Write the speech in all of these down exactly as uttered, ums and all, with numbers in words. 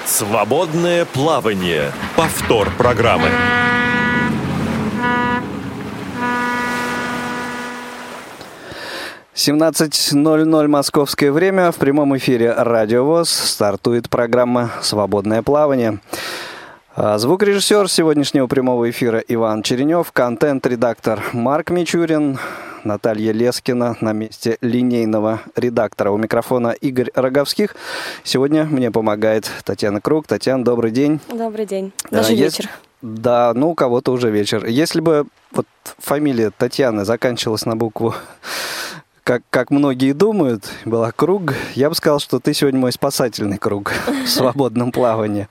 Свободное плавание. Повтор программы. семнадцать ноль ноль московское время. В прямом эфире Радио ВОС стартует программа «Свободное плавание». Звукорежиссер сегодняшнего прямого эфира Иван Черенев, контент-редактор Марк Мичурин, Наталья Лескина на месте линейного редактора. У микрофона Игорь Роговских. Сегодня мне помогает Татьяна Круг. Татьяна, добрый день. Добрый день. Даже Есть... вечер. Да, ну у кого-то уже вечер. Если бы вот фамилия Татьяны заканчивалась на букву, как, как многие думают, была Круг, я бы сказал, что ты сегодня мой спасательный круг в свободном плавании.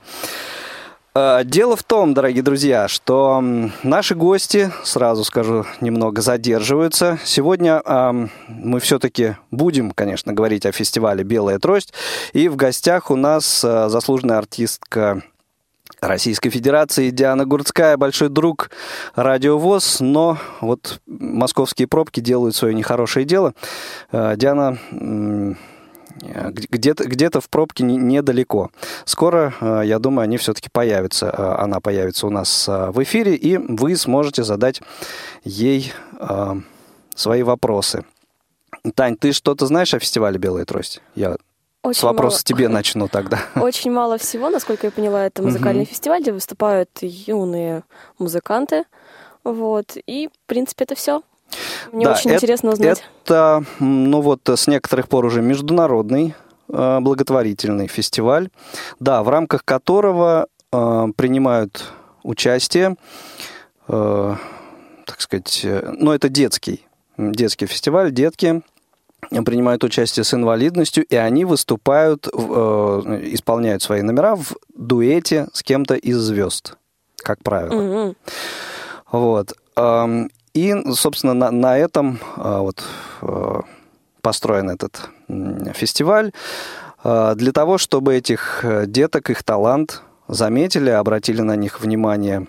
Дело в том, дорогие друзья, что наши гости, сразу скажу, немного задерживаются. Сегодня э, мы все-таки будем, конечно, говорить о фестивале «Белая трость». И в гостях у нас э, заслуженная артистка Российской Федерации Диана Гурцкая, большой друг Радио ВОС, но вот московские пробки делают свое нехорошее дело. Э, Диана... Э, Где-то, где-то в пробке недалеко. Скоро, я думаю, они все-таки появятся. Она появится у нас в эфире, и вы сможете задать ей свои вопросы. Тань, ты что-то знаешь о фестивале «Белая трость»? Я Очень с вопроса мало. тебе начну тогда. Очень мало всего, насколько я поняла. Это музыкальный uh-huh. фестиваль, где выступают юные музыканты. Вот. И, в принципе, это все. Мне да, очень это, интересно узнать. Это, ну вот, с некоторых пор уже международный э, благотворительный фестиваль, да, в рамках которого э, принимают участие, э, так сказать, э, ну это детский, детский фестиваль, детки принимают участие с инвалидностью, и они выступают, э, исполняют свои номера в дуэте с кем-то из звезд, как правило. Mm-hmm. Вот. Э, И, собственно, на, на этом вот, построен этот фестиваль для того, чтобы этих деток, их талант заметили, обратили на них внимание,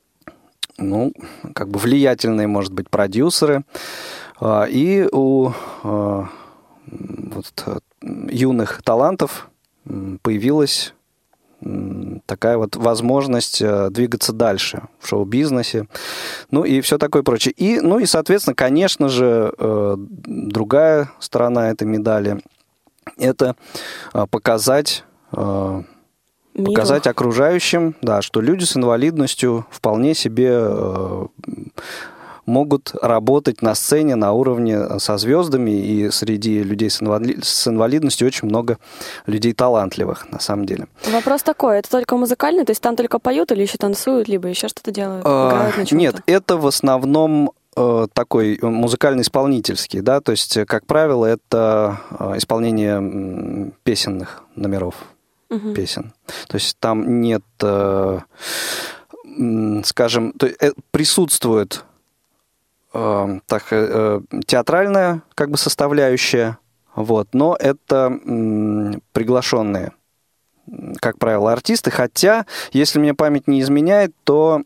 ну, как бы влиятельные, может быть, продюсеры. И у вот, юных талантов появилась такая вот возможность двигаться дальше в шоу-бизнесе, ну и все такое прочее. И, ну и, соответственно, конечно же, другая сторона этой медали – это показать, показать окружающим, да, что люди с инвалидностью вполне себе могут работать на сцене на уровне со звездами, и среди людей с, инвали... с инвалидностью очень много людей талантливых, на самом деле. Вопрос такой, это только музыкальный, то есть там только поют или еще танцуют, либо еще что-то делают, играют на чем-то? Нет, это в основном э, такой музыкально-исполнительский, да, то есть, как правило, это исполнение песенных номеров, угу. песен. То есть там нет, э, скажем, то, э, присутствует так, театральная как бы составляющая, вот, но это м, приглашенные, как правило, артисты, хотя, если мне память не изменяет, то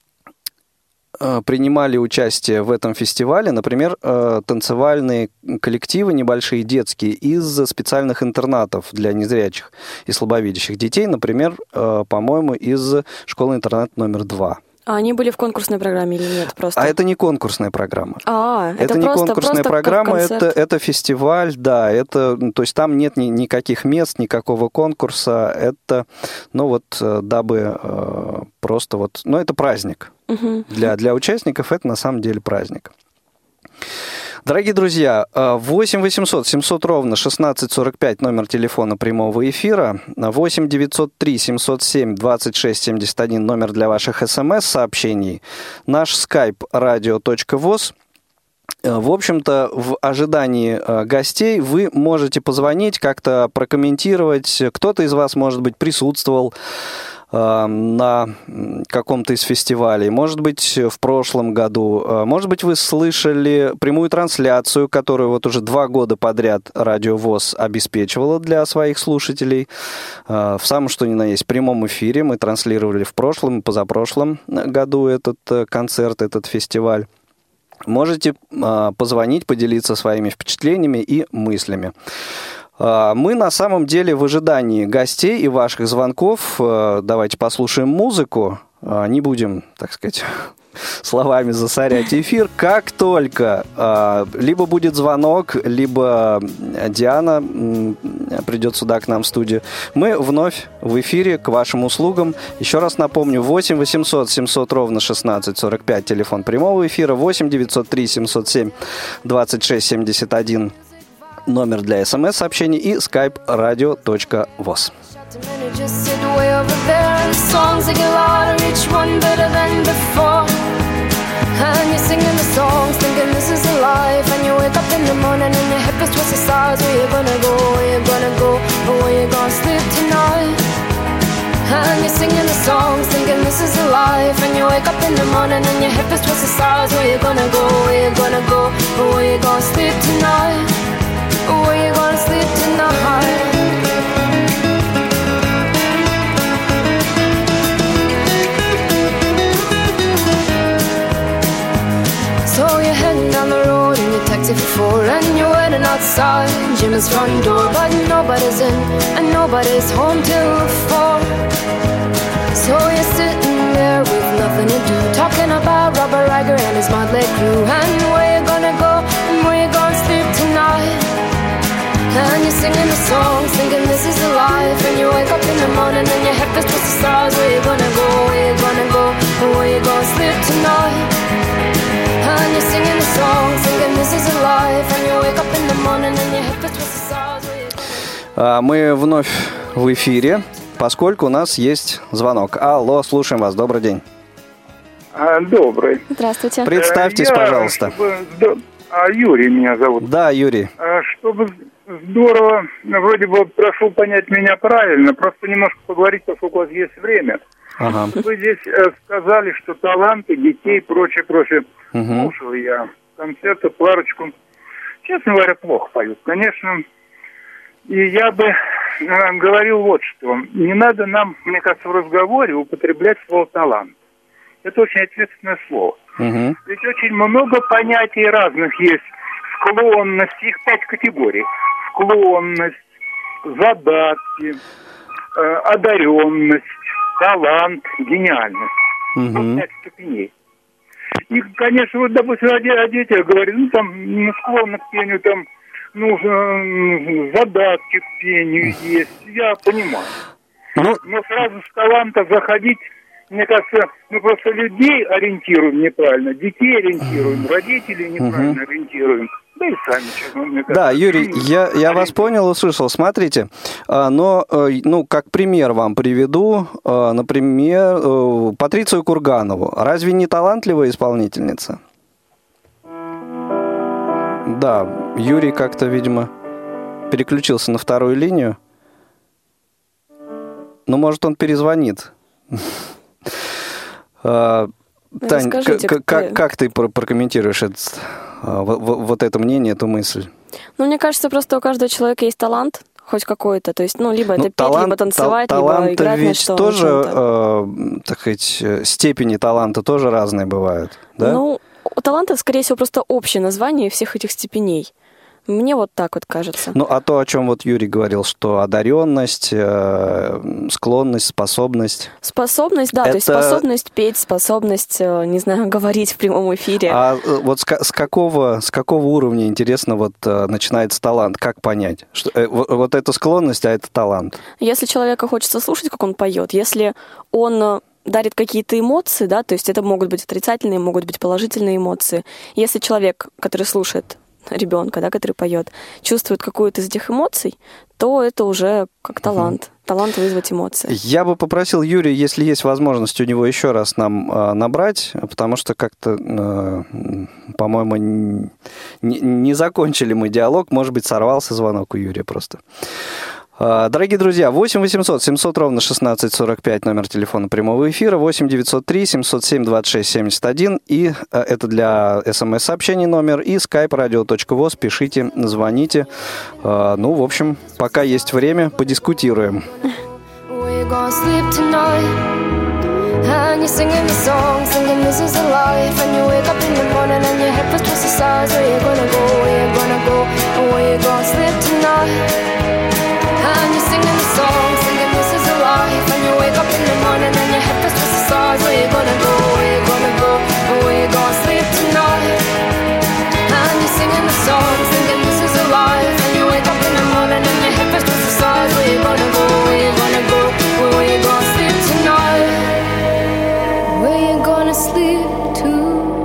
э, принимали участие в этом фестивале, например, э, танцевальные коллективы небольшие, детские, из специальных интернатов для незрячих и слабовидящих детей, например, э, по-моему, из школы-интерната номер два. А они были в конкурсной программе или нет? Просто? А это не конкурсная программа. А, это, это не просто, конкурсная просто программа, это, это фестиваль, да, это, то есть там нет ни, никаких мест, никакого конкурса, это, ну вот, дабы э, просто вот, ну это праздник. Угу. Для, для участников это на самом деле праздник. Дорогие друзья, восемь восемьсот семьсот ровно шестнадцать сорок пять номер телефона прямого эфира, восемь девятьсот три семьсот семь двадцать шесть семьдесят один номер для ваших смс-сообщений, наш скайп радио точка вос. В общем-то, в ожидании гостей вы можете позвонить, как-то прокомментировать. Кто-то из вас, может быть, присутствовал на каком-то из фестивалей, может быть, в прошлом году, может быть, вы слышали прямую трансляцию, которую вот уже два года подряд Радио ВОС обеспечивало для своих слушателей. В самом что ни на есть прямом эфире мы транслировали в прошлом и позапрошлом году этот концерт, этот фестиваль. Можете позвонить, поделиться своими впечатлениями и мыслями. Мы на самом деле в ожидании гостей и ваших звонков. Давайте послушаем музыку. Не будем, так сказать, словами засорять эфир. Как только э, либо будет звонок, либо Диана м, придет сюда к нам в студию, мы вновь в эфире к вашим услугам. Еще раз напомню, восемь восемьсот семьсот ровно шестнадцать сорок пять, телефон прямого эфира, восемь девятьсот три семьсот семь двадцать шесть семьдесят один, номер для смс-сообщений и skype radio точка voz. Just sit way over there, and the songs they get louder, each one better than before. And you're singing the songs, thinking this is a life. And you wake up in the morning and your hip is twisted sides. Where you gonna go, where you gonna go, or where you gonna sleep tonight? And you're singing the songs, thinking this is a life. And you wake up in the morning and your hip is twisted sides. Where you gonna go, where you gonna go, or where you gonna sleep tonight? Or where you gonna sleep tonight? So you're heading down the road in your taxi for four, and you're waiting outside Jim's front door, but nobody's in and nobody's home till four. So you're sitting there with nothing to do, talking about Robert Riger and his motley crew, and where you gonna go and where you gonna sleep tonight. And you're singing the song, thinking this is a life. And you wake up in the morning and your head feels twisted the stars. Where you gonna go, where you gonna go, and where you gonna sleep tonight. And you're singing the song, thinking this is a life. And you wake up in the morning and your head feels twisted the stars. Where you gonna... Мы вновь в эфире, поскольку у нас есть звонок. Алло, слушаем вас, добрый день. А, добрый. Здравствуйте. Представьтесь, Я, пожалуйста. Чтобы... А, Юрий меня зовут. Да, Юрий. А, чтобы здорово, вроде бы прошу понять меня правильно, просто немножко поговорить, поскольку у вас есть время. Ага. Вы здесь э, сказали, что таланты детей, прочее, прочее. Угу. Слушал я концерты, парочку. Честно говоря, плохо поют, конечно. И я бы э, говорил вот что. Не надо нам, мне кажется, в разговоре употреблять слово «талант». Это очень ответственное слово. Угу. Ведь очень много понятий разных есть. Склонность, их пять категорий. Склонность, задатки, э, одаренность, талант, гениальность. Угу. Вот пять ступеней. И, конечно, вот, допустим, о, де- о детях говорят, ну, там, ну, склонны к пению, там, ну, э, задатки к пению есть. Я понимаю. Ну, Но сразу с таланта заходить, мне кажется, мы просто людей ориентируем неправильно, детей ориентируем, родителей неправильно Угу. ориентируем. Да и сами, честно, мне кажется. да, Юрий, я, я вас понял, услышал. Смотрите, а, но, э, ну, как пример вам приведу, э, например, э, Патрицию Курганову. Разве не талантливая исполнительница? Да, Юрий как-то, видимо, переключился на вторую линию. Ну, может, он перезвонит. Тань, Расскажите, к- к- кто- как, как ты про- прокомментируешь этот, а, вот, вот это мнение, эту мысль? Ну, мне кажется, просто у каждого человека есть талант, хоть какой-то. То есть, ну, либо Ну, это петь, либо танцевать, та- либо таланты играть на ведь что тоже, на чем-то. э, так сказать, э, степени таланта тоже разные бывают, да? Ну, у таланта, скорее всего, просто общее название всех этих степеней. Мне вот так вот кажется. Ну, а то, о чем вот Юрий говорил, что одаренность, э, склонность, способность. Способность, да, то есть Это- способность петь, способность, э, не знаю, говорить в прямом эфире. А э, вот с, ка- с какого, с какого уровня, интересно, вот э, начинается талант? Как понять? Что, э, вот, вот это склонность, а это талант? Если человека хочется слушать, как он поет, если он э, дарит какие-то эмоции, да, то есть это могут быть отрицательные, могут быть положительные эмоции. Если человек, который слушает ребенка, да, который поет, чувствует какую-то из этих эмоций, то это уже как талант. Талант вызвать эмоции. Я бы попросил Юрия, если есть возможность у него еще раз нам э, набрать, потому что как-то, э, по-моему, не, не закончили мы диалог, может быть, сорвался звонок у Юрия просто. Э, дорогие друзья, восемь восемьсот семьсот ровно шестнадцать сорок пять, номер телефона прямого эфира, восемь девятьсот три семьсот семь двадцать шесть семьдесят один, и э, это для смс-сообщений номер, и skype radio точка voz, пишите, звоните. Э, ну, в общем, пока есть время, подискутируем. Where you gonna sleep tonight? And you're singing the song, singing this is a life. And you wake up in the morning and your head feels twisted sides. Where you gonna go, where you gonna go, and where you gonna sleep tonight? And you're singing the song, singing this is a life. And you wake up in the morning and your head feels just the stars. Where you gonna go, where you gonna go, and where you gonna sleep tonight? And you're singing the song, singing this is a life. And you wake up in the morning and your head feels just the stars. Where you gonna go, where you gonna go, and where you gonna sleep tonight? Where you gonna sleep tonight?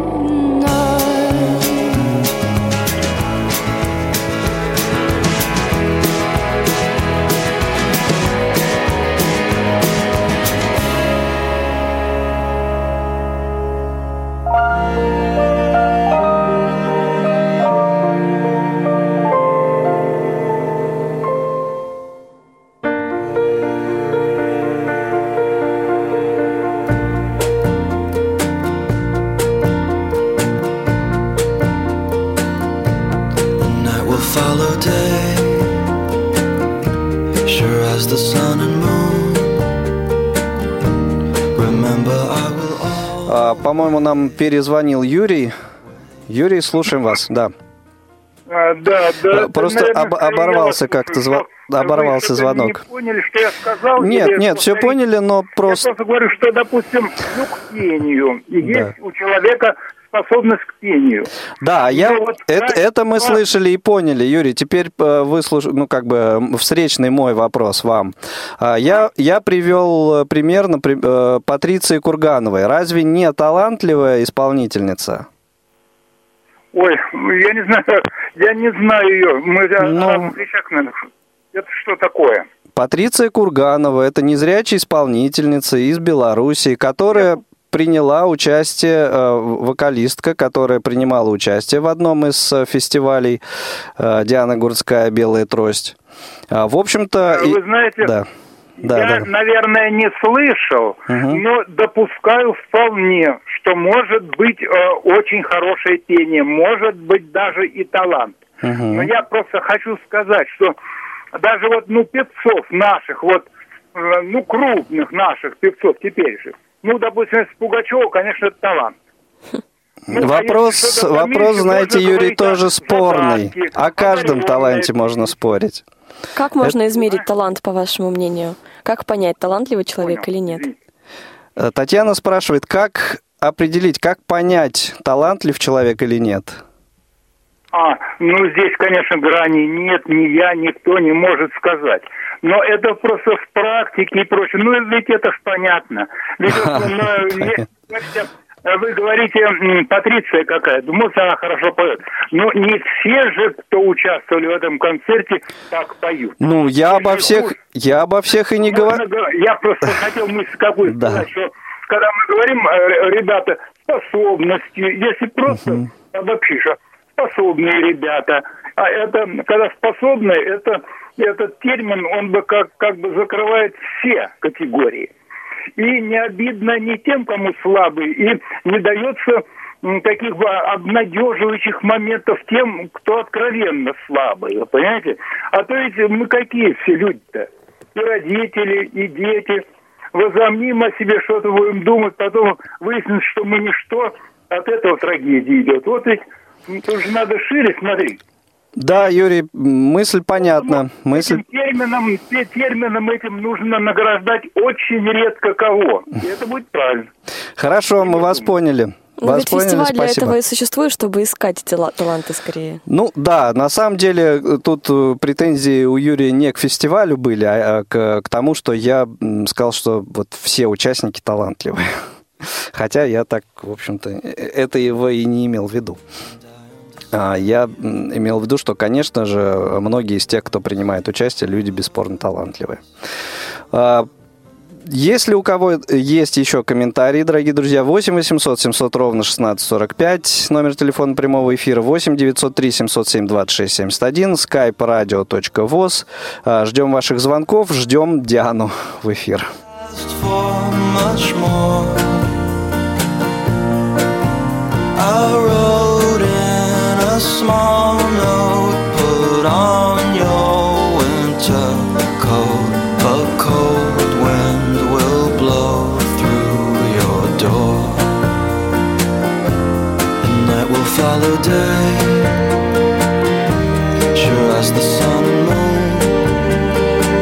По-моему, нам перезвонил Юрий. Юрий, слушаем вас, да. А, да, да. Просто наверное, об, оборвался как-то зв... оборвался звонок. Не поняли, что я сказал? Нет, нет, нет, все поняли, но просто... Я просто говорю, что, допустим, ну, к пению. И да. Есть у человека способность к пению. Да, я... вот, это, да, это мы да. слышали и поняли, Юрий. Теперь выслуш... ну, как бы встречный мой вопрос вам. Я, я привел пример, например, Патриции Кургановой. Разве не талантливая исполнительница? Ой, я не знаю, я не знаю ее. Мы Но... разных вещах, наверное. Это что такое? Патриция Курганова – это незрячая исполнительница из Белоруссии, которая приняла участие, вокалистка, которая принимала участие в одном из фестивалей, Диана Гурцкая «Белая трость». В общем-то... Вы знаете... Да. Да, я, да. наверное, не слышал, угу. но допускаю вполне, что может быть э, очень хорошее пение, может быть даже и талант. Угу. Но я просто хочу сказать, что даже вот ну певцов наших, вот э, ну крупных наших певцов теперешних, ну, допустим, из Пугачева, конечно, это талант. Ну, вопрос, а вопрос, знаете, Юрий, тоже спорный. задатки, о каждом о таланте можно спорить. Как можно Это... измерить талант, по вашему мнению? Как понять, талантливый человек Понял. или нет? Татьяна спрашивает, как определить, как понять, талантлив человек или нет? А, ну здесь, конечно, грани нет, ни я, никто не может сказать. Но это просто в практике и прочее. Ну, ведь это ж понятно. Ведь, вы говорите, Патриция какая, думаю, она хорошо поет. Но не все же, кто участвовали в этом концерте, так поют. Ну, я обо всех, я обо всех и не говорю. Я просто хотел мысль какую сказать, что когда мы говорим, ребята, способности, если просто обобщишь, способные ребята, а это, когда способные, это, этот термин, он бы как, как бы закрывает все категории. И не обидно ни тем, кому слабый, и не дается таких обнадеживающих моментов тем, кто откровенно слабый, вы понимаете? А то ведь мы какие все люди-то? И родители, и дети. Возомним о себе, что-то будем думать, потом выяснится, что мы ничто, от этого трагедия идет. Вот ведь тут же надо шире смотреть. Да, Юрий, мысль понятна. Мысль... Этим термином, термином этим нужно награждать очень редко кого. И это будет правильно. Хорошо, мы вас поняли. Ну, вас ведь поняли, фестиваль спасибо. для этого и существует, чтобы искать тела, таланты скорее. Ну да, на самом деле тут претензии у Юрия не к фестивалю были, а к, к тому, что я сказал, что вот все участники талантливые. Хотя я так, в общем-то, это его и не имел в виду. Я имел в виду, что, конечно же, многие из тех, кто принимает участие, люди бесспорно талантливые. Если у кого есть еще комментарии, дорогие друзья, восемь восемьсот семьсот ровно шестнадцать сорок пять, номер телефона прямого эфира, восемь девятьсот три семьсот семь двадцать шесть семьдесят один, skype radio точка voz. Ждем ваших звонков, ждем Диану в эфир. A small note, put on your winter coat. A cold wind will blow through your door, and night will follow day, sure as the sun and moon.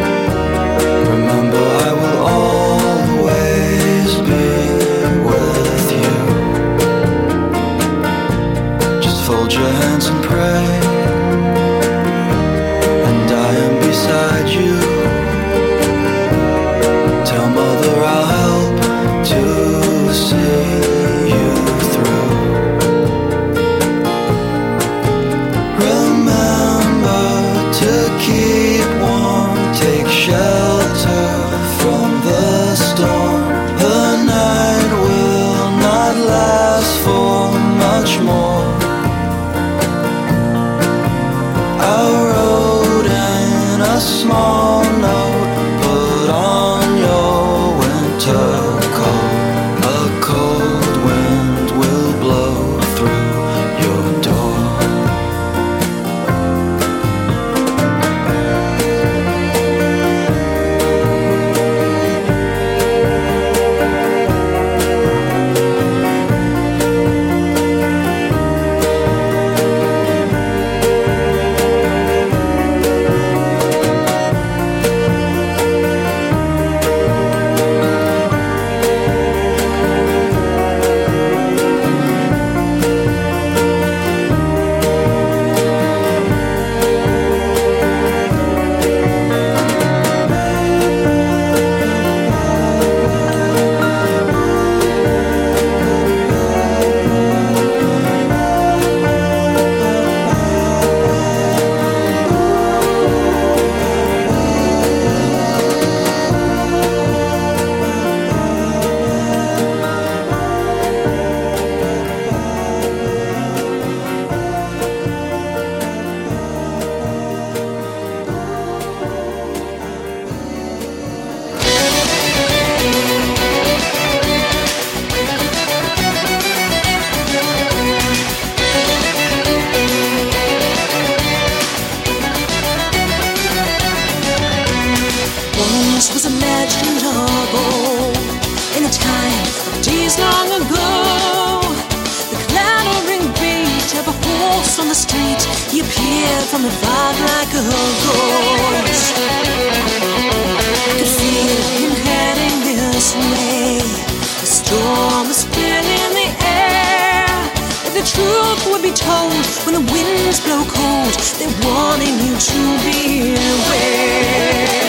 shelter from the storm. The night will not last for much more. I wrote in a small note, put on your winter coat. A cold wind will blow through your door. Once was imaginable in a time of days long ago. The clattering beat of a horse on the street, he appeared from above like a ghost. I could feel him heading this way. The storm was still in the air. If the truth would be told, when the winds blow cold, they're warning you to beware.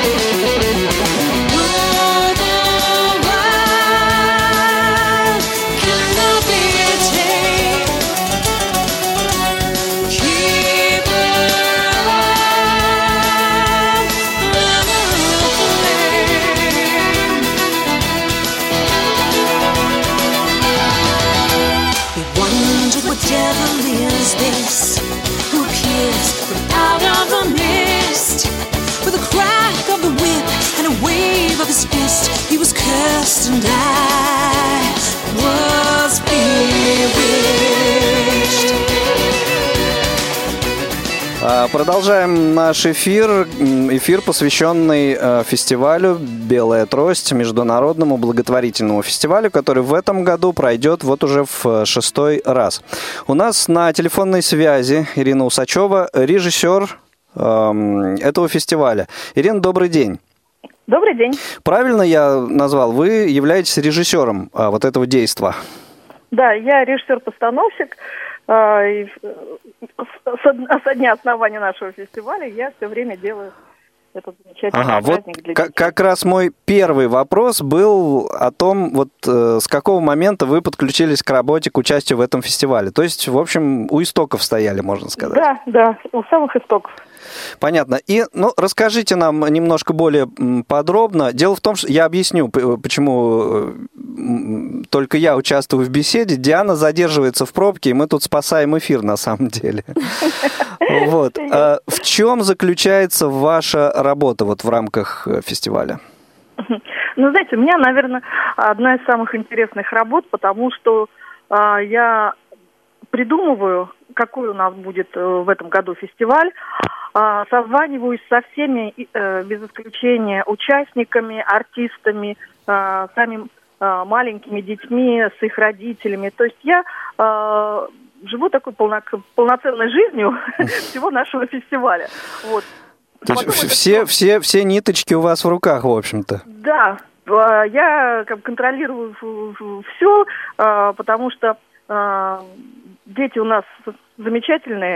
Devil is this who appears from out of the mist? With a crack of the whip and a wave of his fist, he was cursed and I was bewitched. Продолжаем наш эфир. Эфир, посвященный фестивалю «Белая трость», международному благотворительному фестивалю, который в этом году пройдет вот уже в шестой раз. У нас на телефонной связи Ирина Усачева, режиссер э, этого фестиваля. Ирина, добрый день. Добрый день. Правильно я назвал? Вы являетесь режиссером э, вот этого действа? Да, я режиссер-постановщик. Э, со дня основания нашего фестиваля я все время делаю этот замечательный ага, праздник вот для как, детей. как раз мой первый вопрос был о том, вот э, с какого момента вы подключились к работе, к участию в этом фестивале. То есть, в общем, у истоков стояли, можно сказать. Да, да, у самых истоков. Понятно. И, ну, расскажите нам немножко более подробно. Дело в том, что я объясню, почему только я участвую в беседе. Диана задерживается в пробке, и мы тут спасаем эфир, на самом деле. Вот. В чем заключается ваша работа вот в рамках фестиваля? Ну, знаете, у меня, наверное, одна из самых интересных работ, потому что я придумываю, какой у нас будет в этом году фестиваль, созваниваюсь со всеми, без исключения, участниками, артистами, самими маленькими детьми, с их родителями. То есть я живу такой полно, полноценной жизнью всего нашего фестиваля. Вот. То есть все, все, все ниточки у вас в руках, в общем-то? Да, я как бы контролирую все, потому что дети у нас замечательные,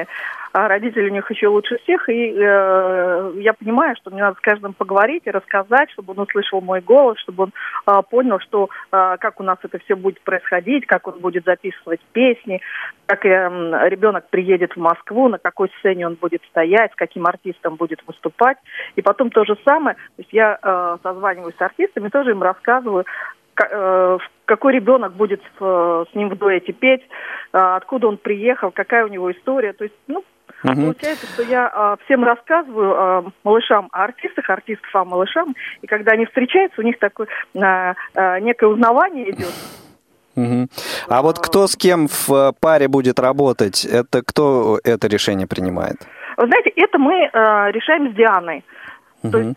а родители у них еще лучше всех, и э, я понимаю, что мне надо с каждым поговорить и рассказать, чтобы он услышал мой голос, чтобы он э, понял, что э, как у нас это все будет происходить, как он будет записывать песни, как э, ребенок приедет в Москву, на какой сцене он будет стоять, с каким артистом будет выступать. И потом то же самое, то есть я э, созваниваюсь с артистами, тоже им рассказываю, какой ребенок будет с ним в дуэте петь, откуда он приехал, какая у него история. То есть, ну, угу. Получается, что я всем рассказываю малышам о артистах, артистов о малышам, и когда они встречаются, у них такое некое узнавание идет. Угу. А вот кто с кем в паре будет работать, это кто это решение принимает? Вы знаете, это мы решаем с Дианой. Угу. То есть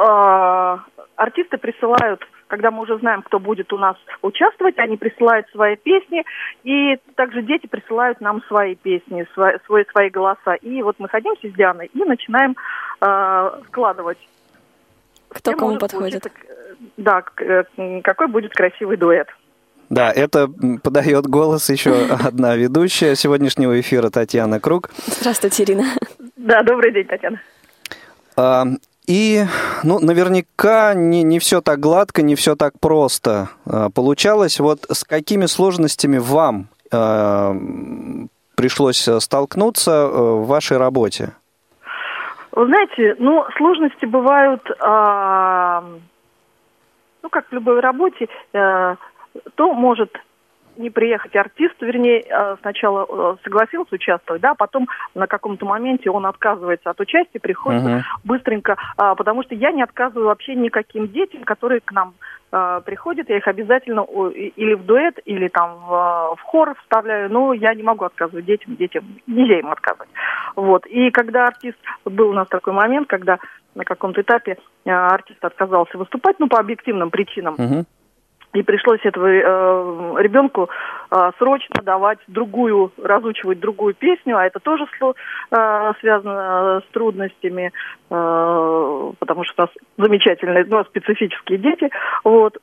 артисты присылают, когда мы уже знаем, кто будет у нас участвовать, они присылают свои песни, и также дети присылают нам свои песни, свои, свои, свои голоса. И вот мы садимся с Дианой и начинаем э, складывать. Кто кому подходит. Да, какой будет красивый дуэт. Да, это подает голос еще одна ведущая сегодняшнего эфира, Татьяна Круг. Здравствуйте, Ирина. Да, добрый день, Татьяна. А, И, ну, наверняка не, не все так гладко, не все так просто э, получалось. Вот с какими сложностями вам э, пришлось столкнуться э, в вашей работе? Вы знаете, ну, сложности бывают, э, ну, как в любой работе, э, то может не приехать артист, вернее, сначала согласился участвовать, да, а потом на каком-то моменте он отказывается от участия, приходится uh-huh. быстренько, а, потому что я не отказываю вообще никаким детям, которые к нам а, приходят, я их обязательно или в дуэт, или там в, в хор вставляю, но я не могу отказывать детям, детям нельзя им отказывать. Вот, и когда артист, вот был у нас такой момент, когда на каком-то этапе а, артист отказался выступать, ну, по объективным причинам, uh-huh. И пришлось этого э, ребенку э, срочно давать другую, разучивать другую песню, а это тоже э, связано с трудностями, э, потому что у нас замечательные, ну, специфические дети. Вот.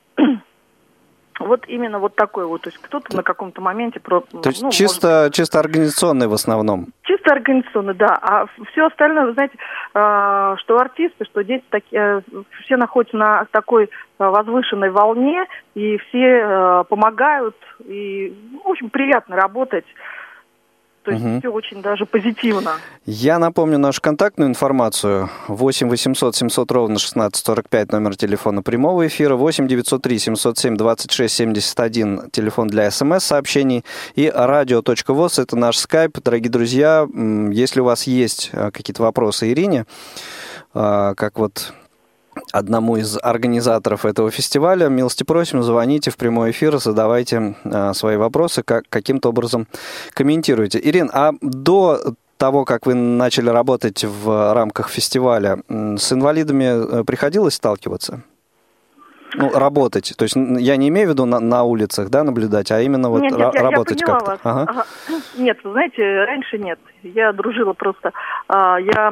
Вот именно вот такой вот, то есть кто-то на каком-то моменте... То есть ну, чисто, может... чисто организационный в основном? Чисто организационный, да. А все остальное, вы знаете, что артисты, что дети, такие, все находятся на такой возвышенной волне, и все помогают, и, в общем, приятно работать. То есть угу. все очень даже позитивно. Я напомню нашу контактную информацию. восемь восемьсот семьсот ровно шестнадцать сорок пять, номер телефона прямого эфира. восемь девятьсот три семьсот семь двадцать шесть семьдесят один, телефон для смс-сообщений. И радио точка воз, это наш скайп. Дорогие друзья, если у вас есть какие-то вопросы Ирине, как вот... одному из организаторов этого фестиваля, милости просим, звоните в прямой эфир, задавайте а, свои вопросы, как, каким-то образом комментируйте. Ирин, а до того, как вы начали работать в рамках фестиваля, с инвалидами приходилось сталкиваться? Ну, работать. То есть я не имею в виду на, на улицах, да, наблюдать, а именно вот нет, нет, ра- я, работать я как-то. Вас. Ага. Ага. Нет, вы знаете, раньше нет. Я дружила просто. Я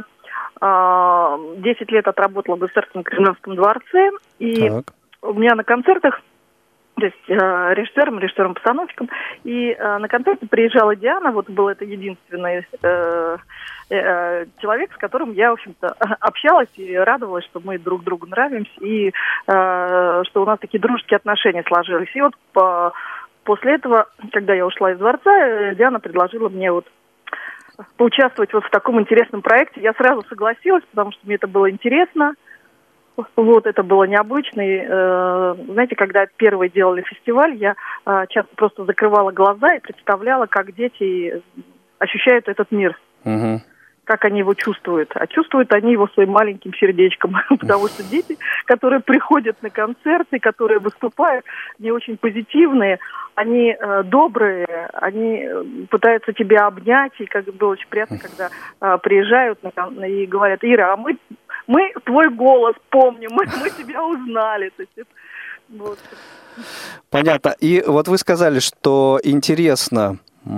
десять лет отработала в Государственном Кремлевском дворце, и так. у меня на концертах, то есть э, режиссером, режиссером-постановщиком, и э, на концерте приезжала Диана, вот был это единственный э, э, человек, с которым я, в общем-то, общалась и радовалась, что мы друг другу нравимся, и э, что у нас такие дружеские отношения сложились. И вот по, после этого, когда я ушла из дворца, Диана предложила мне вот поучаствовать вот в таком интересном проекте. Я сразу согласилась, потому что мне это было интересно. Вот, это было необычно. И, э, знаете, когда первый делали фестиваль, я э, часто просто закрывала глаза и представляла, как дети ощущают этот мир. Угу. Как они его чувствуют. А чувствуют они его своим маленьким сердечком. Потому что дети, которые приходят на концерты, которые выступают, они очень позитивные, они э, добрые, они пытаются тебя обнять. И как было очень приятно, когда э, приезжают на, и говорят: Ира, а мы, мы твой голос помним, мы, мы тебя узнали. То есть, это, вот. Понятно. И вот вы сказали, что интересно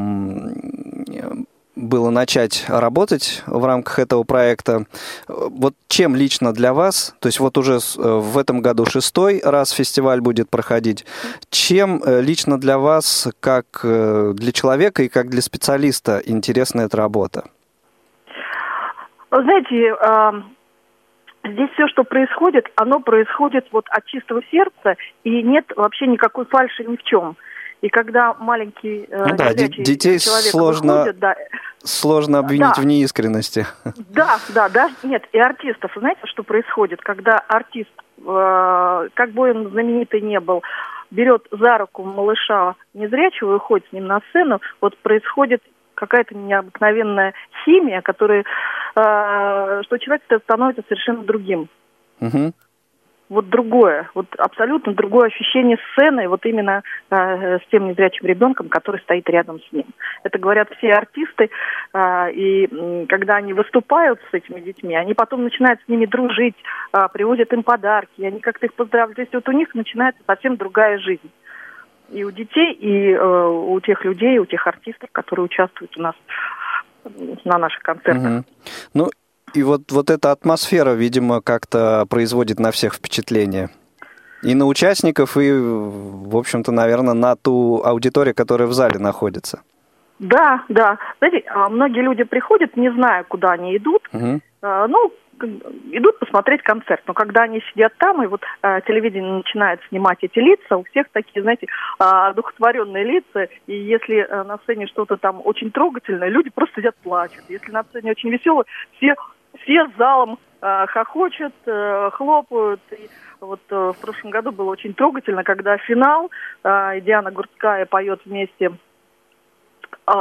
было начать работать в рамках этого проекта. Вот чем лично для вас, то есть вот уже в этом году шестой раз фестиваль будет проходить, чем лично для вас, как для человека и как для специалиста, интересна эта работа? Вы знаете, э, здесь все, что происходит, оно происходит вот от чистого сердца, и нет вообще никакой фальши ни в чем. И когда маленький э, ну, да, детей человек сложно, выходит, да, сложно обвинить да, в неискренности. Да, да, да, нет, и артистов, знаете, что происходит, когда артист, э, как бы он знаменитый не был, берет за руку малыша незрячего и уходит с ним на сцену, вот происходит какая-то необыкновенная химия, которая, э, что человек становится совершенно другим. Угу. Вот другое, вот абсолютно другое ощущение сцены, вот именно э, с тем незрячим ребенком, который стоит рядом с ним. Это говорят все артисты, э, и э, когда они выступают с этими детьми, они потом начинают с ними дружить, э, привозят им подарки, они как-то их поздравляют. То есть вот у них начинается совсем другая жизнь. И у детей, и э, у тех людей, у тех артистов, которые участвуют у нас на наших концертах. Угу. Ну, и вот, вот эта атмосфера, видимо, как-то производит на всех впечатление. И на участников, и, в общем-то, наверное, на ту аудиторию, которая в зале находится. Да, да. Знаете, многие люди приходят, не зная, куда они идут. Угу. Ну, идут посмотреть концерт. Но когда они сидят там, и вот телевидение начинает снимать эти лица, у всех такие, знаете, одухотворенные лица. И если на сцене что-то там очень трогательное, люди просто сидят плачут. Если на сцене очень весело, все... Все с залом э, хохочут, э, хлопают. И вот э, в прошлом году было очень трогательно, когда финал, э, Диана Гурцкая поет вместе э,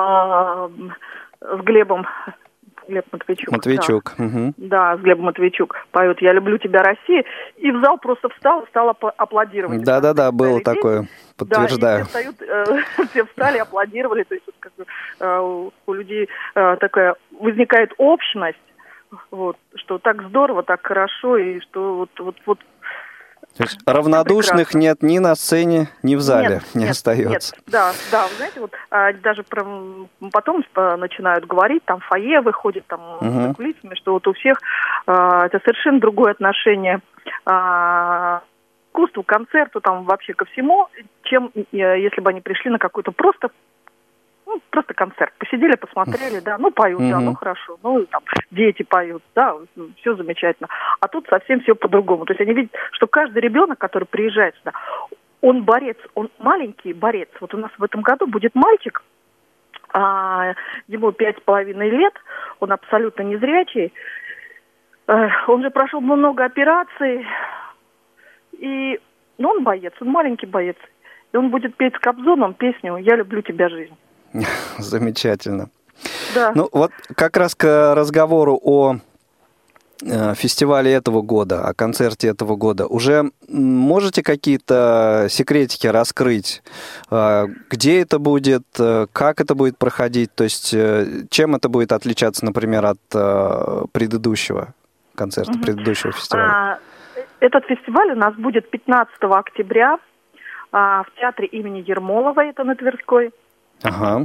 с Глебом, Глеб Матвейчук. Матвейчук. Да. Угу. Да, с Глебом Матвейчук поет «Я люблю тебя, Россия». И в зал просто встал и стал аплодировать. Да-да-да, было такое, подтверждаю. Да, и все, встают, э, все встали, аплодировали. То есть вот, как бы, э, у, у людей э, такая возникает общность. Вот, что так здорово, так хорошо, и что вот... вот, вот то есть равнодушных нет ни на сцене, ни в зале, нет, не нет, остается. Нет, да, да, вы знаете, вот а, даже про, потом начинают говорить, там фойе выходит, там угу. за кулисами, что вот у всех а, это совершенно другое отношение а, к искусству, к концерту, там вообще ко всему, чем если бы они пришли на какой-то просто Ну, просто концерт. Посидели, посмотрели, да, ну, поют, mm-hmm. да, ну, хорошо. Ну, там, дети поют, да, все замечательно. А тут совсем все по-другому. То есть они видят, что каждый ребенок, который приезжает сюда, он борец, он маленький борец. Вот у нас в этом году будет мальчик, а, ему пять с половиной лет, он абсолютно незрячий. Он же прошел много операций, и, ну, он боец, он маленький боец. И он будет петь с Кобзоном песню «Я люблю тебя, жизнь». Замечательно. Да. Ну, вот как раз к разговору о э, фестивале этого года, о концерте этого года. Уже можете какие-то секретики раскрыть? Э, где это будет, э, как это будет проходить? То есть, э, чем это будет отличаться, например, от э, предыдущего концерта, угу. предыдущего фестиваля? А, этот фестиваль у нас будет пятнадцатого октября а, в театре имени Ермолова, это на Тверской. Ага.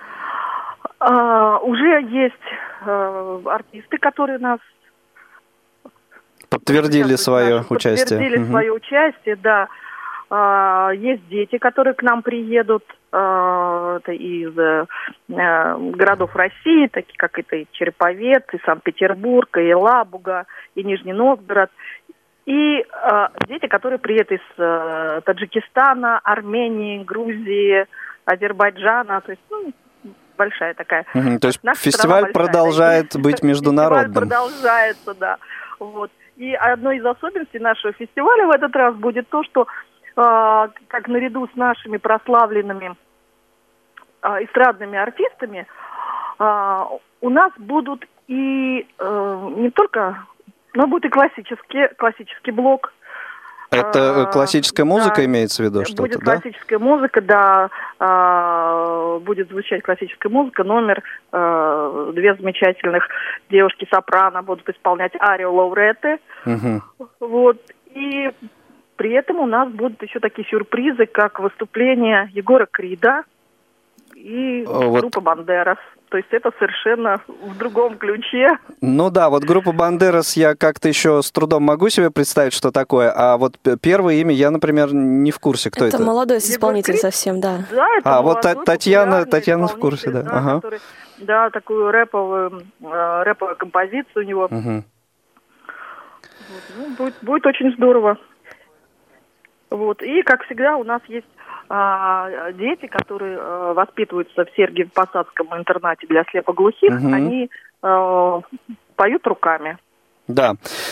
А, уже есть а, артисты, которые нас подтвердили свое наши, участие. Подтвердили угу. свое участие, да. А, есть дети, которые к нам приедут а, это из а, городов России, такие как это и Череповец, и Санкт-Петербург, и Елабуга, и Нижний Новгород. И э, дети, которые приедут из э, Таджикистана, Армении, Грузии, Азербайджана, то есть ну, большая такая. Угу, то есть фестиваль продолжает большая, быть международным. Фестиваль продолжается, да. Вот. И одной из особенностей нашего фестиваля в этот раз будет то, что э, как наряду с нашими прославленными э, эстрадными артистами э, у нас будут и э, не только... Но будет и классический, классический блок. Это классическая музыка, да, имеется в виду что-то, будет да? Классическая музыка, да. А, будет звучать классическая музыка. Номер, а, две замечательных девушки-сопрано будут исполнять арию лауреты. Угу. Вот. И при этом у нас будут еще такие сюрпризы, как выступление Егора Крида. и вот. группа «Бандерас». То есть это совершенно в другом ключе. Ну да, вот группа «Бандерас» я как-то еще с трудом могу себе представить, что такое, а вот первое имя я, например, не в курсе, кто это. Это молодой исполнитель совсем, да. Да, это а, молодой, вот Татьяна, Татьяна в курсе, да. да, Ага. который, да, такую рэповую, э, рэповую композицию у него. Угу. Вот, ну, будет, будет очень здорово. Вот. И, как всегда, у нас есть а, дети, которые а, воспитываются в Сергиево-Посадском интернате для слепоглухих. Угу. Они а, поют руками. Да.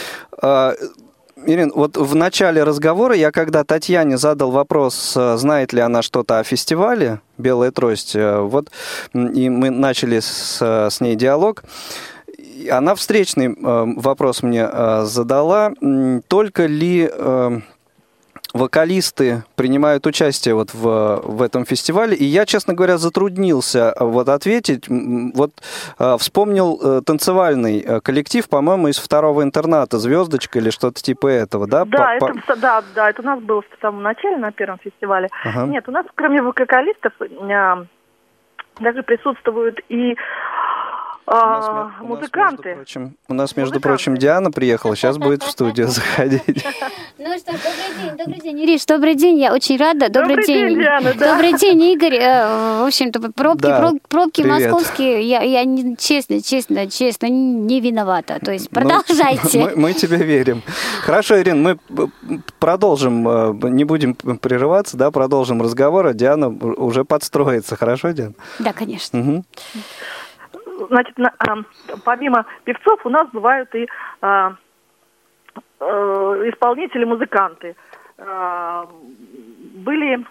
Ирин, вот в начале разговора я, когда Татьяне задал вопрос, знает ли она что-то о фестивале «Белая трость», вот, и мы начали с, с ней диалог, она встречный вопрос мне задала, только ли вокалисты принимают участие вот в, в этом фестивале, и я, честно говоря, затруднился вот ответить. Вот э, вспомнил э, танцевальный э, коллектив, по-моему, из второго интерната, «Звездочка» или что-то типа этого, да? Да, по, это, по... да, да, это у нас было в самом начале, на первом фестивале. Ага. Нет, у нас кроме вокалистов э, даже присутствуют и А, у нас, музыканты. У нас, между прочим, у нас, между прочим, Диана приехала, сейчас будет в студию заходить. Ну что, добрый день, добрый день, Ириш, добрый день, я очень рада. Добрый, добрый день, день Диана, да. Добрый день, Игорь. В общем-то, пробки, да, проб, пробки привет. Московские, я, я не, честно, честно, честно, не виновата. То есть продолжайте. Ну, мы, мы тебе верим. Хорошо, Ирин, мы продолжим, не будем прерываться, да, продолжим разговор, а Диана уже подстроится. Хорошо, Диана? Да, конечно. Угу. Значит, на, а, помимо певцов у нас бывают и а, а, исполнители, музыканты. А, были...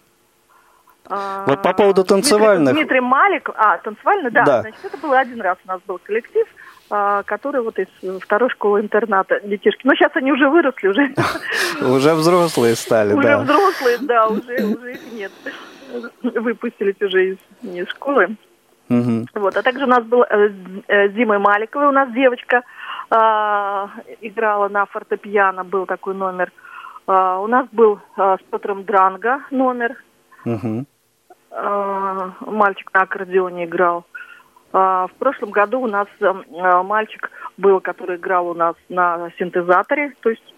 А, вот по поводу танцевальных. Дмитрий, Дмитрий Малик. А, танцевальный, да. да. Значит, это было один раз у нас был коллектив, а, который вот из второй школы-интерната детишки. Но сейчас они уже выросли, уже... Уже взрослые стали, да. Уже взрослые, да, уже их нет. Выпустились уже из школы. Угу. Вот, а также у нас был э, э, Дима Маликовой, у нас девочка э, играла на фортепиано, был такой номер. Э, у нас был э, с Петром Дранго номер. Угу. Э, мальчик на аккордеоне играл. Э, в прошлом году у нас э, мальчик был, который играл у нас на синтезаторе, то есть.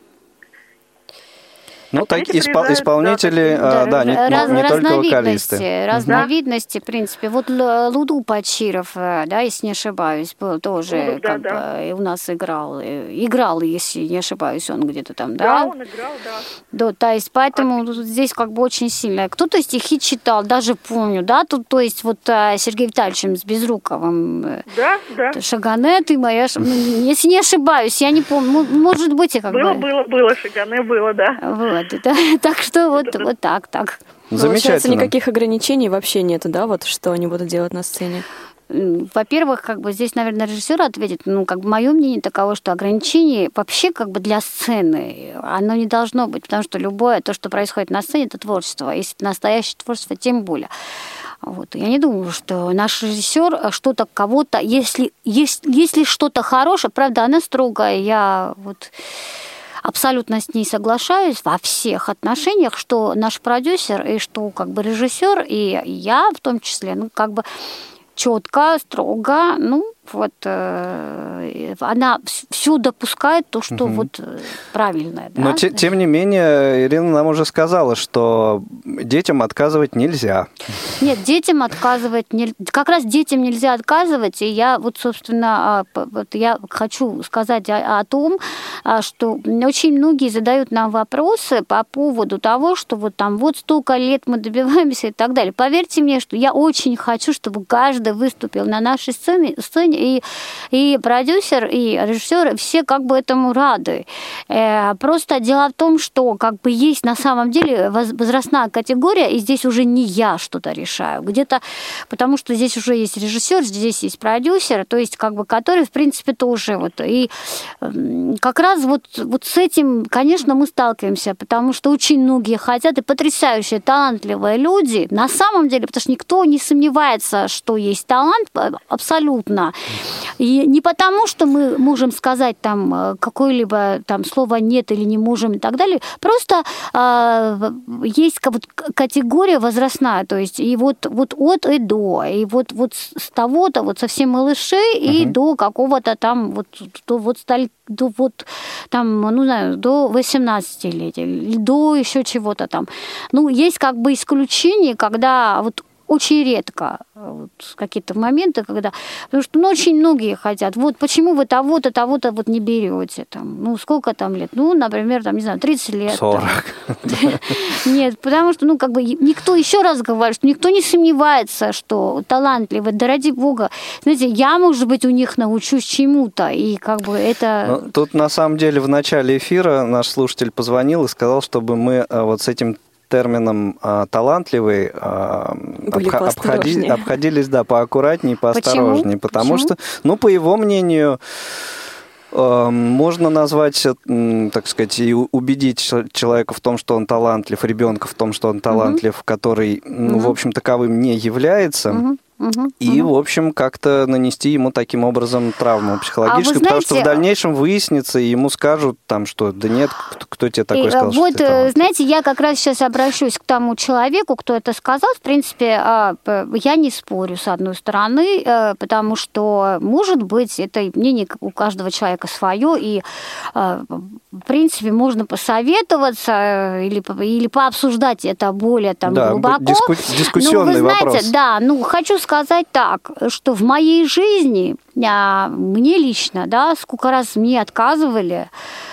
Ну, так испол- исполнители, да, а, да, не, раз, не только вокалисты. Разновидности, в принципе. Вот Луду Пачиров, да, если не ошибаюсь, был тоже, Луду, как да, бы, да. И у нас играл. Играл, если не ошибаюсь, он где-то там, да? Да, он играл, да. Да, то есть, поэтому а здесь как бы очень сильно. Кто-то стихи читал, даже помню, да, тут, то есть, вот Сергей Витальевичем с Безруковым. Да, да. Шагане, ты моя... Если не ошибаюсь, я не помню, может быть, и как было, бы... Было, было, было, Шагане было, да. Вот. Да, так что вот, вот так, так. Получается, никаких ограничений вообще нету, да, вот что они будут делать на сцене? Во-первых, как бы здесь, наверное, режиссер ответит, ну, как бы мое мнение таково, что ограничений вообще как бы для сцены, оно не должно быть, потому что любое то, что происходит на сцене, это творчество, если это настоящее творчество, тем более. Вот. Я не думаю, что наш режиссер что-то кого-то, если, если, если что-то хорошее, правда, она строгая, я вот... абсолютно с ней соглашаюсь во всех отношениях, что наш продюсер и что как бы режиссер, и я в том числе, ну, как бы четко, строго, ну, вот э, она все допускает то, что угу. вот правильное. Да? Но те, тем не менее, Ирина нам уже сказала, что детям отказывать нельзя. Нет, детям отказывать нельзя. Как раз детям нельзя отказывать. И я вот, собственно, вот я хочу сказать о, о том, что очень многие задают нам вопросы по поводу того, что вот там вот столько лет мы добиваемся и так далее. Поверьте мне, что я очень хочу, чтобы каждый выступил на нашей сцене, сцене и, и продюсер, и режиссер, все как бы этому рады. Просто дело в том, что как бы есть на самом деле возрастная категория, и здесь уже не я что-то решаю. Где-то, потому что здесь уже есть режиссер, здесь есть продюсер, то есть как бы который, в принципе, тоже вот. И как раз вот, вот с этим, конечно, мы сталкиваемся, потому что очень многие хотят, и потрясающие, талантливые люди, на самом деле, потому что никто не сомневается, что есть талант, абсолютно. И не потому, что мы можем сказать там какое-либо там слово «нет» или «не можем» и так далее, просто э, есть вот категория возрастная, то есть и вот, вот от и до, и вот, вот с того-то, вот совсем малышей, uh-huh. и до какого-то там, вот, до, вот, до, вот, там, ну, знаю, до восемнадцатилетия, до еще чего-то там. Ну, есть как бы исключения, когда вот очень редко вот, какие-то моменты, когда... Потому что ну, очень многие хотят. Вот почему вы того-то, того-то вот не берете? Там, ну, сколько там лет? Ну, например, там, не знаю, тридцать лет. сорок. Нет, потому что, ну, как бы никто, еще раз говорю, что никто не сомневается, что талантливый. Да ради бога. Знаете, я, может быть, у них научусь чему-то, и как бы это... Ну, тут, на самом деле, в начале эфира наш слушатель позвонил и сказал, чтобы мы вот с этим термином а, талантливый а, обха- обходи- обходились, да, поаккуратнее, поосторожнее. Почему? Потому Почему? что, ну, по его мнению, э, можно назвать, э, так сказать, и убедить человека в том, что он талантлив, ребенка в том, что он талантлив, угу. который, ну, угу. в общем, таковым не является. Угу. Угу, и, угу. в общем, как-то нанести ему таким образом травму психологическую, а знаете, потому что в дальнейшем выяснится, и ему скажут, там, что да нет, кто, кто тебе такой сказал, вот, что ты талантлив. Знаете, я как раз сейчас обращусь к тому человеку, кто это сказал. В принципе, я не спорю, с одной стороны, потому что, может быть, это мнение у каждого человека свое, и, в принципе, можно посоветоваться или, или пообсуждать это более там, да, глубоко. Диску- дискуссионный ну, вы знаете, вопрос. Да, ну, хочу сказать, сказать так, что в моей жизни, а, мне лично, да, сколько раз мне отказывали,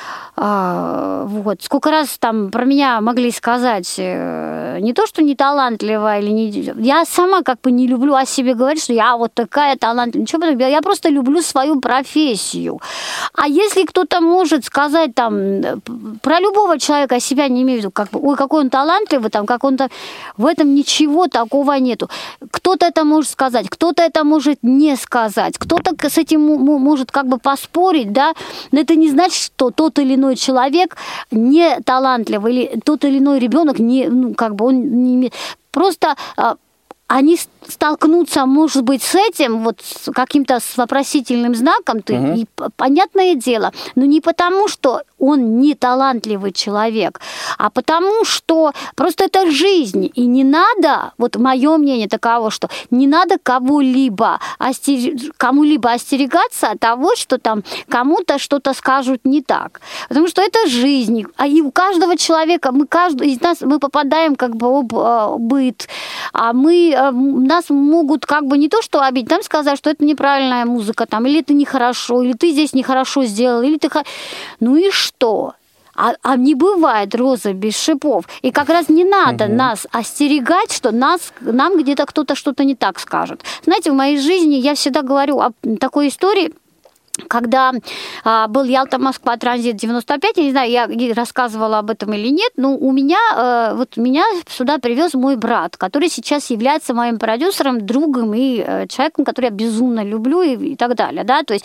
а, вот, сколько раз там про меня могли сказать не то, что не талантливая, или не... я сама как бы не люблю о себе говорить, что я вот такая талантливая, ничего подобного, я просто люблю свою профессию. А если кто-то может сказать там про любого человека, о себя не имею в виду, как бы, ой, какой он талантливый, там, как он-то, в этом ничего такого нету. Кто-то это может сказать, кто-то это может не сказать, кто-то с этим может как бы поспорить, да, но это не значит, что тот или иной человек не талантливый, или тот или иной ребенок не, ну, как бы он не имеет. Просто а, они столкнутся, может быть, с этим, вот с каким-то с вопросительным знаком, ты, угу. и, понятное дело, но не потому, что он не талантливый человек, а потому, что просто это жизнь, и не надо, вот мое мнение таково, что не надо кого-либо остер... кому-либо остерегаться от того, что там кому-то что-то скажут не так, потому что это жизнь, а и у каждого человека, мы каждый из нас, мы попадаем как бы об быт, а мы, нас могут как бы не то, что обидеть, там сказать, что это неправильная музыка, там, или это нехорошо, или ты здесь нехорошо сделал, или ты... Ну и что? А, а не бывает роза без шипов. И как раз не надо угу. нас остерегать, что нас, нам где-то кто-то что-то не так скажет. Знаете, в моей жизни я всегда говорю о такой истории, когда а, был Ялта-Москва транзит девяносто пять, я не знаю, я рассказывала об этом или нет, но у меня, а, вот меня сюда привез мой брат, который сейчас является моим продюсером, другом и а, человеком, который я безумно люблю и, и так далее, да, то есть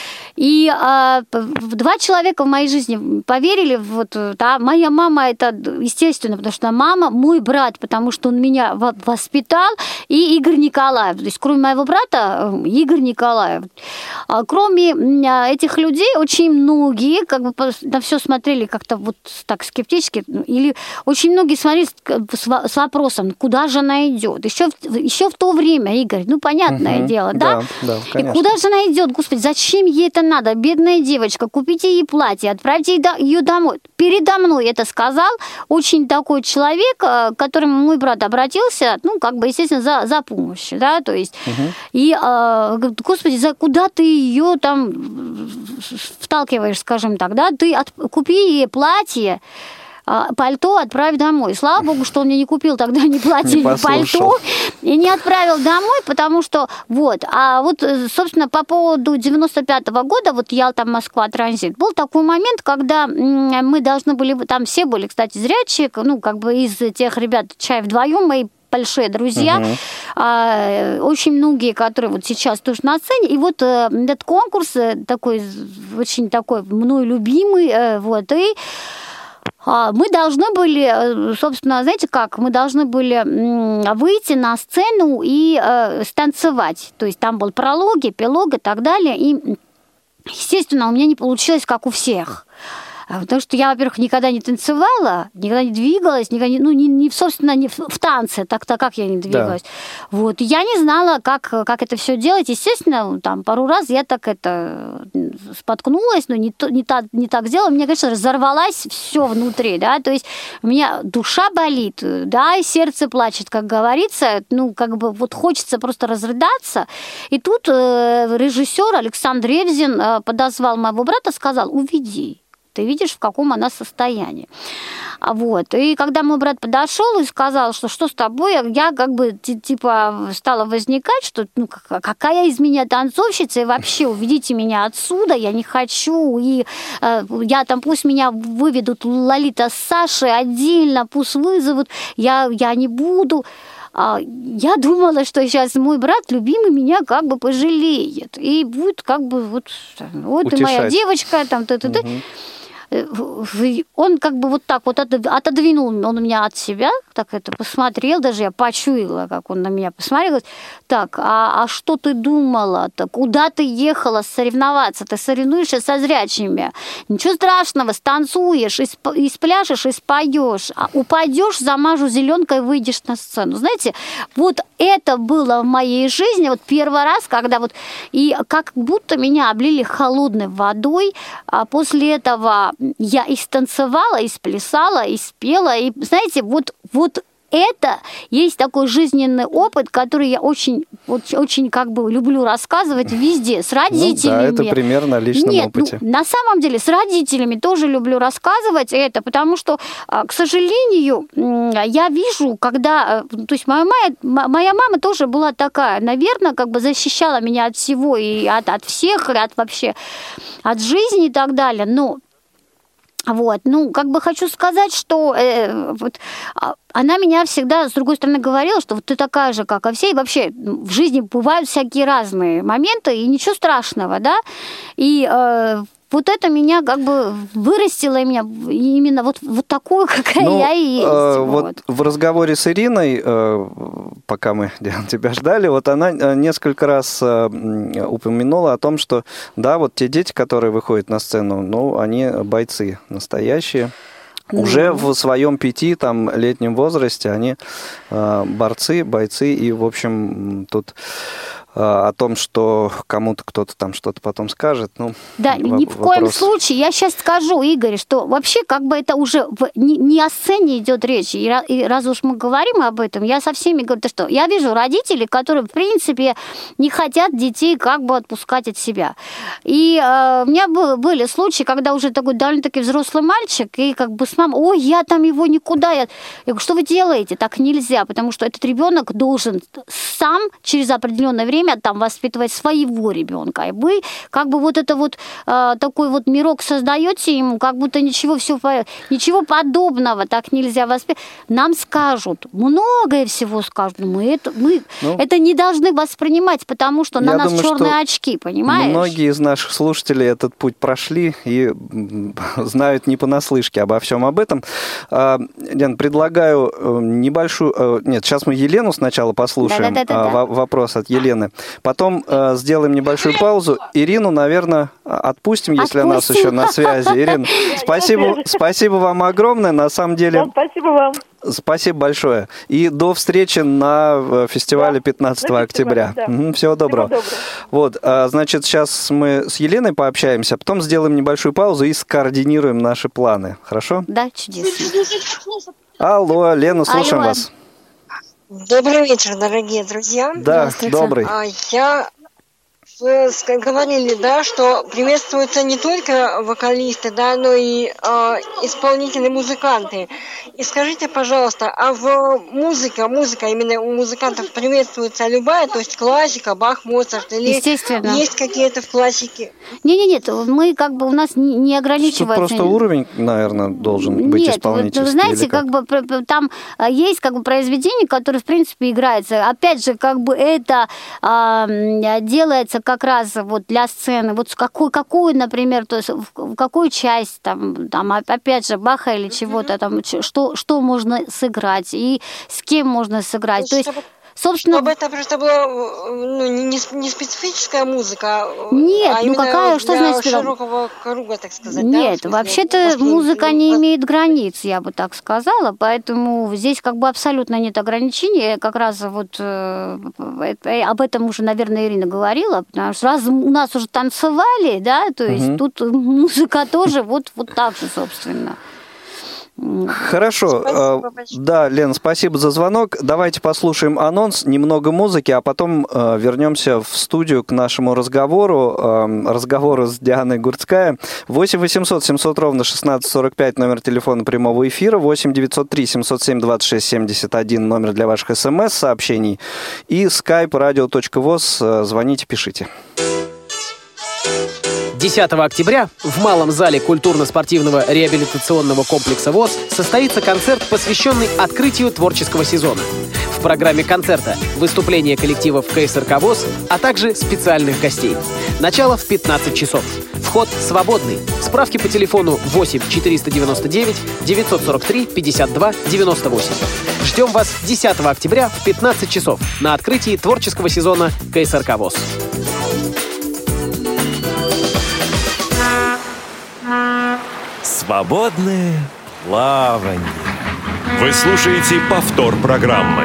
и а, два человека в моей жизни поверили, вот, да, моя мама, это естественно, потому что мама, мой брат, потому что он меня воспитал, и Игорь Николаев, то есть кроме моего брата, Игорь Николаев. А, кроме этих людей, очень многие как бы на все смотрели как-то вот так скептически, или очень многие смотрели с, с вопросом, куда же она идет. Еще, еще в то время, Игорь, ну, понятное угу, дело, да? Да, да, конечно. И куда же она идет, господи, зачем ей это надо, бедная девочка, купите ей платье, отправьте ее домой. Передо мной это сказал очень такой человек, к которому мой брат обратился, ну, как бы, естественно, за, за помощью, да, то есть, угу. и, э, господи, за, куда ты ее там вталкиваешь, скажем так, да, ты от, купи ей платье, пальто, отправь домой. Слава богу, что он мне не купил тогда ни платье, ни пальто, и не отправил домой, потому что вот. А вот, собственно, по поводу девяносто пятого года, вот Ялта-Москва транзит, был такой момент, когда мы должны были, там все были, кстати, зрячие, ну, как бы из тех ребят, чай вдвоем, мои большие друзья, uh-huh. а, очень многие, которые вот сейчас тоже на сцене, и вот а, этот конкурс такой, очень такой мной любимый, а, вот, и Мы должны были, собственно, знаете как, мы должны были выйти на сцену и э, станцевать. То есть там был пролог, эпилог и так далее. И, естественно, у меня не получилось, как у всех. Потому что я, во-первых, никогда не танцевала, никогда не двигалась, никогда не, ну, не, не, собственно, не в, в танце, так-то как я не двигалась. Да. Вот. Я не знала, как, как это все делать. Естественно, там пару раз я так это споткнулась, но не, то, не, так, не так сделала. Мне, конечно, разорвалось все внутри, да, то есть у меня душа болит, да, и сердце плачет, как говорится, ну, как бы вот хочется просто разрыдаться. И тут э, режиссер Александр Ревзин э, подозвал моего брата, сказал: уведи. Ты видишь, в каком она состоянии. Вот. И когда мой брат подошел и сказал, что что с тобой, я как бы типа стала возникать, что ну, какая из меня танцовщица, и вообще уведите меня отсюда, я не хочу, и э, я там, пусть меня выведут Лолита с Сашей отдельно, пусть вызовут, я, я не буду. Я думала, что сейчас мой брат, любимый, меня как бы пожалеет. И будет как бы вот, вот и моя девочка, там, т-т-т. Угу. Он как бы вот так вот отодвинул он меня от себя, так это посмотрел, даже я почуяла, как он на меня посмотрел. Так, а, а что ты думала? -то? Куда ты ехала соревноваться? Ты соревнуешься со зрячими. Ничего страшного, станцуешь, и спляшешь, и споешь. А упадешь, замажу зеленкой, выйдешь на сцену. Знаете, вот это было в моей жизни вот первый раз, когда вот и как будто меня облили холодной водой, а после этого я и станцевала, и сплясала, и спела. И, знаете, вот, вот это есть такой жизненный опыт, который я очень, очень, очень как бы люблю рассказывать везде, с родителями. Ну, да, это пример на личном Нет, опыте. Ну, на самом деле, с родителями тоже люблю рассказывать это, потому что, к сожалению, я вижу, когда... То есть моя, моя, моя мама тоже была такая, наверное, как бы защищала меня от всего, и от, от всех, и от вообще от жизни и так далее, но... Вот, ну, как бы хочу сказать, что э, вот, она меня всегда, с другой стороны, говорила, что вот ты такая же, как и все, и вообще в жизни бывают всякие разные моменты, и ничего страшного, да, и э, вот это меня как бы вырастило меня именно вот, вот такую, какая ну, я и есть. Э, вот. вот в разговоре с Ириной, э, пока мы Диана, тебя ждали, вот она несколько раз э, упомянула о том, что да, вот те дети, которые выходят на сцену, ну, они бойцы настоящие. Уже mm. в своем пяти там летнем возрасте они э, борцы, бойцы, и, в общем, тут... о том, что кому-то кто-то там что-то потом скажет, ну, да, в- ни в вопрос. Коем случае. Я сейчас скажу, Игорь, что вообще как бы это уже в, не, не о сцене идет речь. И, и раз уж мы говорим об этом, я со всеми говорю, что я вижу родителей, которые, в принципе, не хотят детей как бы отпускать от себя. И э, у меня был, были случаи, когда уже такой довольно-таки взрослый мальчик, и как бы с мамой, ой, я там его никуда. Я, я говорю, что вы делаете? Так нельзя, потому что этот ребенок должен сам через определенное время там воспитывать своего ребенка. И вы как бы вот это вот э, такой вот мирок создаете ему, как будто ничего, все, ничего подобного так нельзя воспитывать. Нам скажут, многое всего скажут, мы это, мы ну, это не должны воспринимать, потому что на нас думаю, черные очки, понимаешь? Многие из наших слушателей этот путь прошли и знают не понаслышке обо всем об этом. Диан, предлагаю небольшую... Нет, сейчас мы Елену сначала послушаем. Да-да-да-да. Вопрос от Елены. Потом э, сделаем небольшую паузу. Ирину, наверное, отпустим, если Отпустим. Она нас еще на связи. Ирина, спасибо, спасибо вам огромное. На самом деле... Да, спасибо вам. Спасибо большое. И до встречи на фестивале пятнадцатого октября. Да. Угу, всего доброго. Всего доброго. Вот, а, значит, сейчас мы с Еленой пообщаемся, а потом сделаем небольшую паузу и скоординируем наши планы. Хорошо? Да, чудесно. Алло, Лена, слушаем Алло. Вас. Добрый вечер, дорогие друзья. Да, добрый. А, я... Вы говорили, да, что приветствуются не только вокалисты, да, но и э, исполнители, музыканты. И скажите, пожалуйста, а в музыка, музыка именно у музыкантов приветствуется любая, то есть классика, Бах, Моцарт, или есть какие-то в классике? Не-не, нет, мы как бы у нас не, не ограничивается. Что просто уровень, наверное, должен быть нет, исполнительский. Нет, вы знаете, как? как бы там есть как бы произведения, которые в принципе играются. Опять же, как бы это э, делается как как раз вот для сцены, вот какую, какую, например, то есть в какую часть, там, там опять же, Баха или чего-то там, что, что можно сыграть и с кем можно сыграть. То есть, собственно... Чтобы это просто была ну, не, не специфическая музыка, нет, а ну какая, что для значит широкого круга, так сказать. Нет, да, вообще-то музыка не имеет границ, я бы так сказала, поэтому здесь как бы абсолютно нет ограничений. Как раз вот э, э, об этом уже, наверное, Ирина говорила, потому что раз у нас уже танцевали, да, то есть угу. тут музыка тоже вот, вот так же, собственно. Хорошо. Спасибо, да, Лена, спасибо за звонок. Давайте послушаем анонс, немного музыки, а потом э, вернемся в студию к нашему разговору, э, разговору с Дианой Гурцкая. восемь восемьсот семьсот ровно шестнадцать сорок пять, номер телефона прямого эфира, восемь девятьсот три семьсот семь двадцать шесть семьдесят один, номер для ваших смс-сообщений, и skype radio точка voz, звоните, пишите. десятого октября в Малом зале культурно-спортивного реабилитационного комплекса ВОС состоится концерт, посвященный открытию творческого сезона. В программе концерта выступления коллективов ка эс эр ка ВОС, а также специальных гостей. Начало в пятнадцать часов. Вход свободный. Справки по телефону восемь четыреста девяносто девять девятьсот сорок три пятьдесят два девяносто восемь. Ждем вас десятого октября в пятнадцать часов на открытии творческого сезона ка эс эр ка ВОС. Свободное плавание. Вы слушаете повтор программы.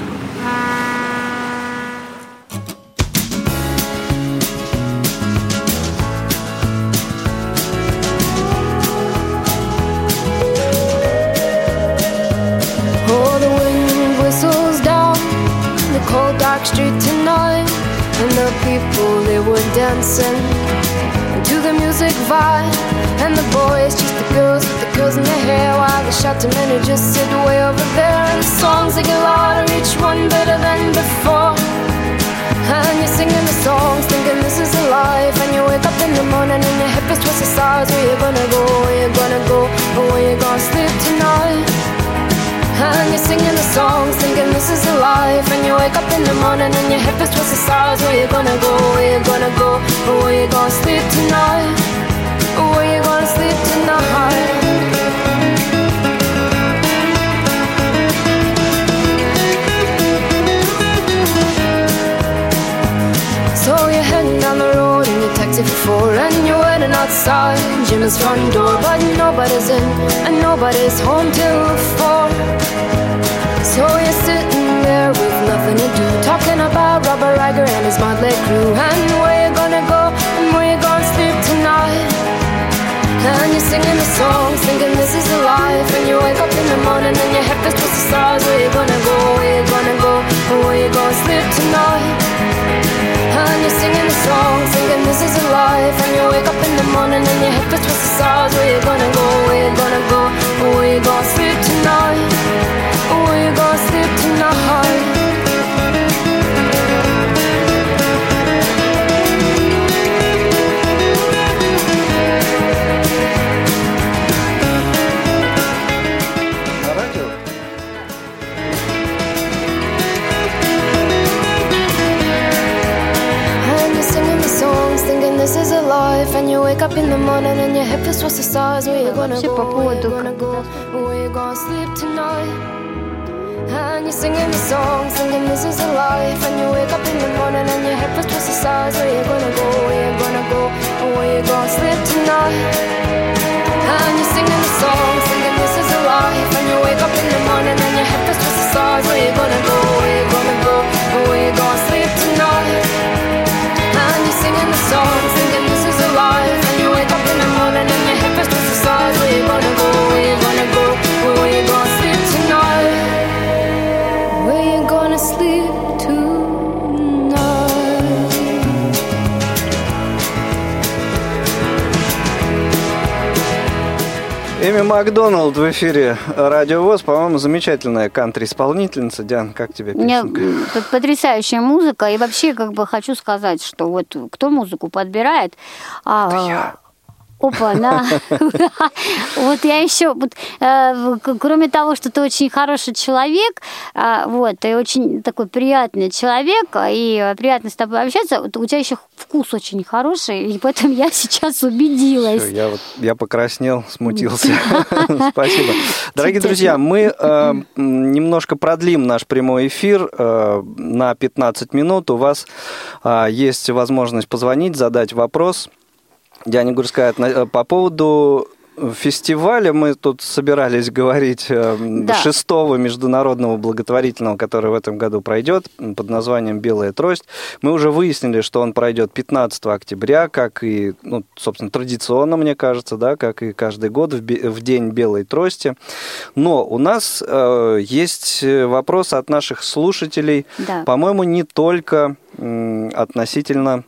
Oh, the wind whistles down the cold dark street tonight, and the people, they were dancing to the music vibe. And the boys chase the girls with the curls in their hair, while the shouting men who just sit way over there. And the songs they get louder, each one better than before. And you're singing the songs, thinking this is a life. And you wake up in the morning and your hip is twisted sides. Where you gonna go, where you gonna go, or where you gonna sleep tonight? And you're singing the songs, thinking this is a life. And you wake up in the morning and your hip is twisted sides. Where you gonna go, where you gonna go, or where you gonna sleep tonight? Where you gonna sleep tonight? So you're heading down the road in your taxi for four, and you're waiting outside Jim's front door, but nobody's in and nobody's home till four. So you're sitting there with nothing to do, talking about Robert Riger and his motley crew, and where you gonna go and where you gonna sleep tonight? And you're singing the songs, thinking this is a life. And you wake up in the morning and your head feels twisted stars. Where you gonna go, where you gonna go, or where you gonna sleep tonight? And you're singing the songs, thinking this is a life. And you wake up in the morning and your head feels twisted stars. Where you gonna go, where you gonna go, or where you gonna sleep tonight? Or where you gonna sleep tonight? This is a life, and you wake up in the morning and your head feels towards the stars. Where you gonna go, where you gonna go, where you gonna sleep tonight? And you're singing the song, singing this is a life. And you wake up in the morning and your head feels towards the stars. Where you gonna go, where you gonna go, where you gonna sleep tonight? And you're singing the song, singing this is a life. And you wake up in the morning and your head feels towards the stars. Where you gonna go, where you gonna go, where you gonna sleep tonight? And you're singing the song, thinking this is a life. And you wake up in the morning and your head feels towards the stars. Where you gonna go, where you gonna go, where you gonna sleep tonight? Where you gonna sleep tonight? Эми Макдоналд в эфире Радио ВОС. По-моему, замечательная кантри-исполнительница. Диан, как тебе песенка? У меня потрясающая музыка. И вообще, как бы хочу сказать, что вот кто музыку подбирает... Это я. Опа, да. Вот я еще, кроме того, что ты очень хороший человек, вот, ты очень такой приятный человек, и приятно с тобой общаться, у тебя еще вкус очень хороший, и поэтому я сейчас убедилась. Все, я, вот, я покраснел, смутился. Спасибо. Дорогие друзья, мы э, немножко продлим наш прямой эфир э, на пятнадцать минут. У вас э, есть возможность позвонить, задать вопрос. Диана Гурская, по поводу фестиваля мы тут собирались говорить да. шестого международного благотворительного, который в этом году пройдет под названием «Белая трость». Мы уже выяснили, что он пройдет пятнадцатого октября, как и, ну, собственно, традиционно, мне кажется, да, как и каждый год в, в день Белой трости. Но у нас э, есть вопрос от наших слушателей, да. по-моему, не только э, относительно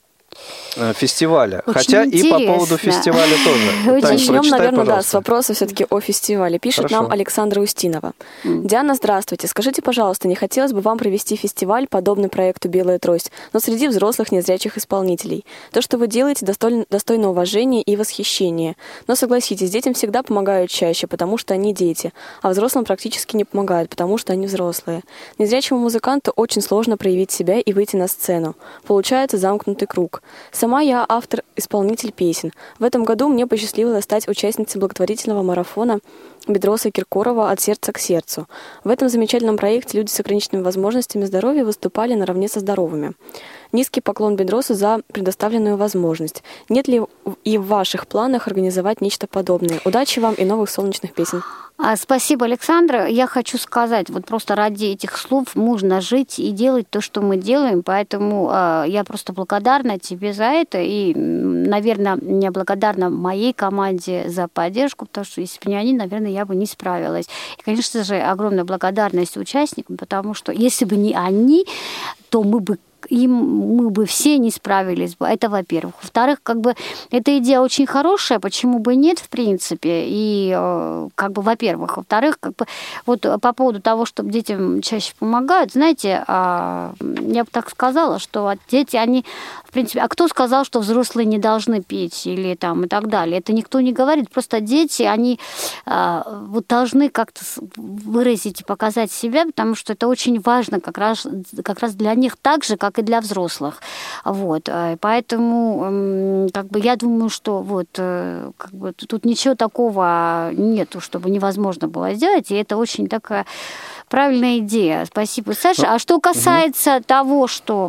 фестиваля. Очень Хотя интересно. И по поводу фестиваля тоже. Тань, начнем, наверное, пожалуйста. Да, с вопроса все-таки о фестивале. Пишет Хорошо. Нам Александра Устинова. Mm. Диана, здравствуйте. Скажите, пожалуйста, не хотелось бы вам провести фестиваль, подобный проекту «Белая трость», но среди взрослых незрячих исполнителей? То, что вы делаете, достойно, достойно уважения и восхищения. Но согласитесь, детям всегда помогают чаще, потому что они дети, а взрослым практически не помогают, потому что они взрослые. Незрячему музыканту очень сложно проявить себя и выйти на сцену. Получается замкнутый круг. Сама я автор-исполнитель песен. В этом году мне посчастливилось стать участницей благотворительного марафона Бедроса Киркорова «От сердца к сердцу». В этом замечательном проекте люди с ограниченными возможностями здоровья выступали наравне со здоровыми. Низкий поклон Бедросу за предоставленную возможность. Нет ли и в ваших планах организовать нечто подобное? Удачи вам и новых солнечных песен. Спасибо, Александра. Я хочу сказать, вот просто ради этих слов нужно жить и делать то, что мы делаем, поэтому э, я просто благодарна тебе за это и, наверное, я благодарна моей команде за поддержку, потому что если бы не они, наверное, я бы не справилась. И, конечно же, огромная благодарность участникам, потому что если бы не они, то мы бы им мы бы все не справились бы. Это, во-первых. Во-вторых, как бы эта идея очень хорошая, почему бы нет, в принципе. И как бы, во-первых. Во-вторых, как бы вот по поводу того, чтобы детям чаще помогают, знаете, я бы так сказала, что дети, они, в принципе, а кто сказал, что взрослые не должны петь или там и так далее? Это никто не говорит. Просто дети, они вот должны как-то выразить и показать себя, потому что это очень важно как раз, как раз для них так же, как и для взрослых. Вот. Поэтому как бы, я думаю, что вот, как бы, тут ничего такого нету, чтобы невозможно было сделать, и это очень такая правильная идея. Спасибо, Саша. А что касается угу. того, что...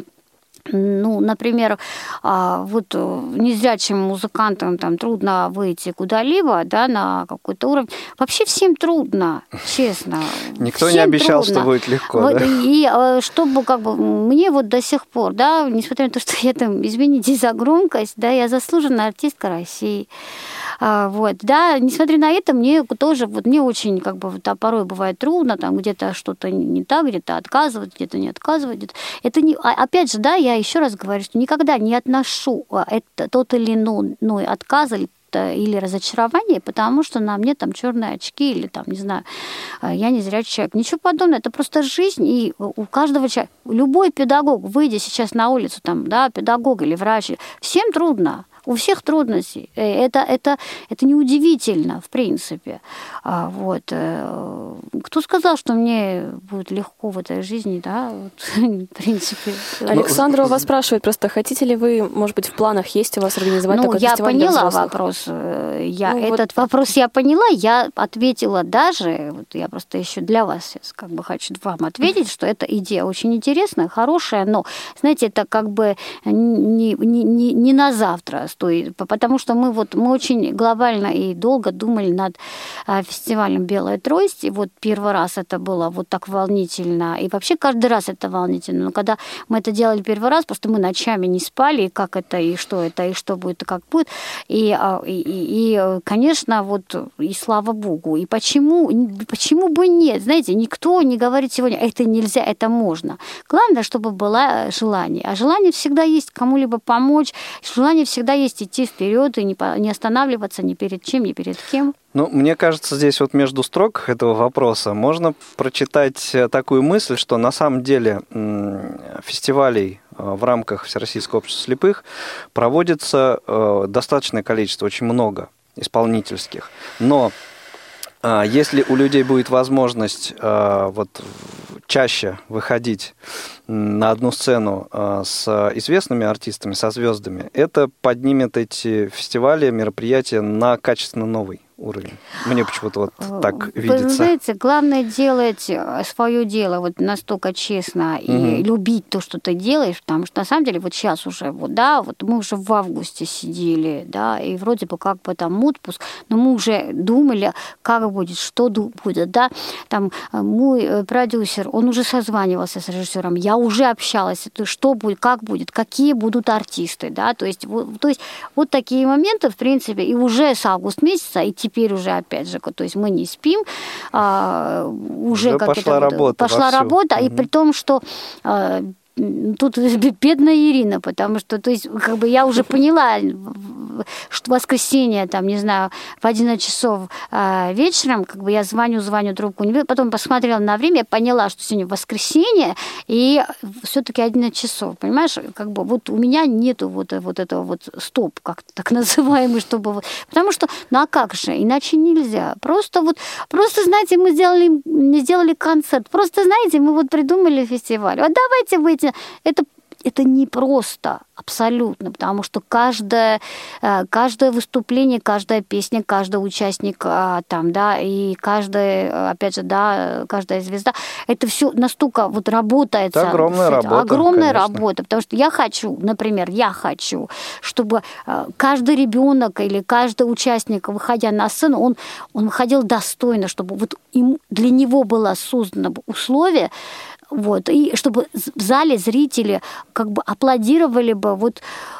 Ну, например, вот незрячим музыкантам там трудно выйти куда-либо, да, на какой-то уровень. Вообще всем трудно, честно. Никто не обещал, трудно. Что будет легко, вот, да? И чтобы как бы мне вот до сих пор, да, несмотря на то, что я там, извините за громкость, да, я заслуженная артистка России. Вот, да, несмотря на это, мне тоже, вот мне очень, как бы, вот, а порой бывает трудно, там где-то что-то не так, где-то отказывать, где-то не отказывать. Где-то. Это не, опять же, да, я еще раз говорю, что никогда не отношу это, тот или иной отказ или или разочарование, потому что на мне там черные очки, или там, не знаю, я не зрячий человек. Ничего подобного, это просто жизнь, и у каждого человека, любой педагог, выйдя сейчас на улицу, там, да, педагог или врач, всем трудно. У всех трудности. Это, это, это неудивительно, в принципе. А, вот. Кто сказал, что мне будет легко в этой жизни, да? Вот, в принципе. Александра у вас спрашивает просто, хотите ли вы, может быть, в планах есть у вас организовать ну, такой фестиваль для взрослых? Ну, я поняла вопрос. Я, ну, этот вот... вопрос я поняла, я ответила даже, вот я просто еще для вас сейчас как бы хочу вам ответить, что эта идея очень интересная, хорошая, но, знаете, это как бы не, не, не, не на завтра, потому что мы вот мы очень глобально и долго думали над фестивалем «Белая трость», и вот первый раз это было вот так волнительно, и вообще каждый раз это волнительно, но когда мы это делали первый раз, просто мы ночами не спали, и как это, и что это, и что будет, и как будет, и, и, и конечно, вот, и слава богу, и почему, почему бы нет, знаете, никто не говорит сегодня, это нельзя, это можно. Главное, чтобы было желание, а желание всегда есть кому-либо помочь, желание всегда есть идти вперед и не, не останавливаться ни перед чем, ни перед кем. Ну, мне кажется, здесь вот между строк этого вопроса можно прочитать такую мысль, что на самом деле фестивалей в рамках Всероссийского общества слепых проводится достаточное количество, очень много исполнительских. Но если у людей будет возможность вот, чаще выходить на одну сцену с известными артистами, со звездами, это поднимет эти фестивали, мероприятия на качественно новый уровень. Мне почему-то вот так Вы видится. знаете, главное делать свое дело вот настолько честно и Мгм. любить то, что ты делаешь, потому что на самом деле вот сейчас уже, вот, да, вот мы уже в августе сидели, да, и вроде бы как бы там отпуск, но мы уже думали, как будет, что ду- будет, да, там мой продюсер, он уже созванивался с режиссером, я уже общалась, то что будет, как будет, какие будут артисты, да, то есть вот, то есть вот такие моменты, в принципе, и уже с августа месяца, и теперь уже опять же, то есть мы не спим, а, уже, Уже как пошла это, вот, работа пошла вовсю. работа, и Мгм. при том, что а, тут бедная Ирина, потому что, то есть, как бы я уже поняла, что в воскресенье, там, не знаю, в одиннадцать часов а, вечером, как бы я звоню, звоню, трубку не беру, потом посмотрела на время, я поняла, что сегодня воскресенье, и все-таки одиннадцать часов, понимаешь, как бы вот у меня нету вот, вот этого вот стоп, как так называемый, чтобы вот, потому что, ну а как же, иначе нельзя, просто вот, просто, знаете, мы сделали, не сделали концерт, просто, знаете, мы вот придумали фестиваль, вот давайте выйти, это это непросто, абсолютно, потому что каждое, каждое выступление, каждая песня, каждый участник там, да, и каждая, опять же, да, каждая звезда, это все настолько вот работает. Это огромная работа, огромная конечно. работа, потому что я хочу, например, я хочу, чтобы каждый ребенок или каждый участник, выходя на сцену, он, он выходил достойно, чтобы вот им, для него было создано условие, вот, и чтобы в зале зрители как бы аплодировали бы вот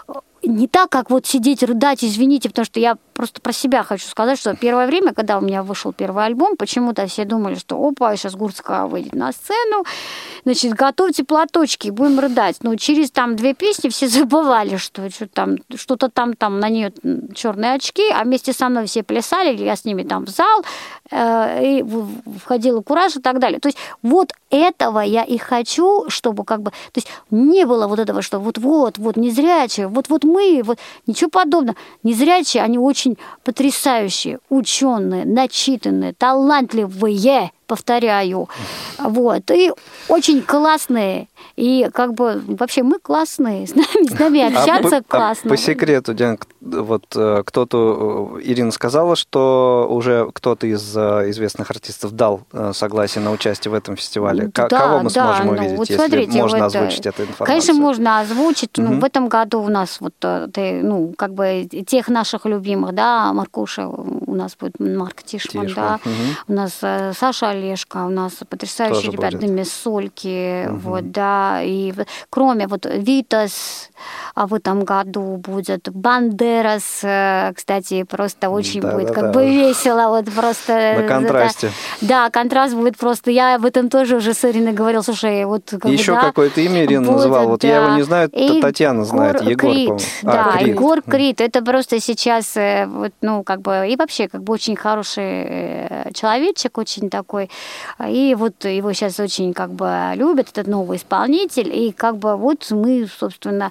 не так, как вот сидеть, рыдать, извините, потому что я просто про себя хочу сказать, что первое время, когда у меня вышел первый альбом, почему-то все думали, что опа, сейчас Гурцкая выйдет на сцену, значит, готовьте платочки, будем рыдать. Но через там две песни все забывали, что, что там, что-то там, там на нее черные очки, а вместе со мной все плясали, я с ними там в зал, э, и входила кураж и так далее. То есть вот этого я и хочу, чтобы как бы, то есть не было вот этого, что вот-вот, вот незрячие, вот-вот мы, вот ничего подобного. Незрячие, они очень потрясающие, ученые, начитанные, талантливые, повторяю, вот, и очень классные, и как бы вообще мы классные, с нами, с нами общаться а по, классно. А по секрету, Диана, вот кто-то, Ирина сказала, что уже кто-то из известных артистов дал согласие на участие в этом фестивале. Да, Кого мы да, сможем ну, увидеть, вот если смотрите, можно вот, озвучить эту информацию? Конечно, можно озвучить. Угу. Ну, в этом году у нас вот, ну, как бы тех наших любимых, да, Маркуша, у нас будет Марк Тишман, Тишман. да, Угу. у нас Саша Олешко, у нас потрясающие Тоже ребята, будет. Миссольки, Угу. вот, да, и кроме вот Витас в этом году будет, Бандерас, кстати, просто очень да, будет да, как да. бы весело, вот просто... На контрасте. Да, да, контраст будет просто, я об этом тоже уже с Ириной говорила, слушай, вот... Как Еще бы, да, какое-то имя Ирина будет, называла, вот да. я его не знаю, И Татьяна знает, Егор, Крид, по-моему. да, А, Крид. Егор Крид, это просто сейчас, вот, ну, как бы, и вообще, как бы, очень хороший человечек, очень такой, и вот его сейчас очень, как бы, любят, этот новый исполнитель, и, как бы, вот мы, собственно,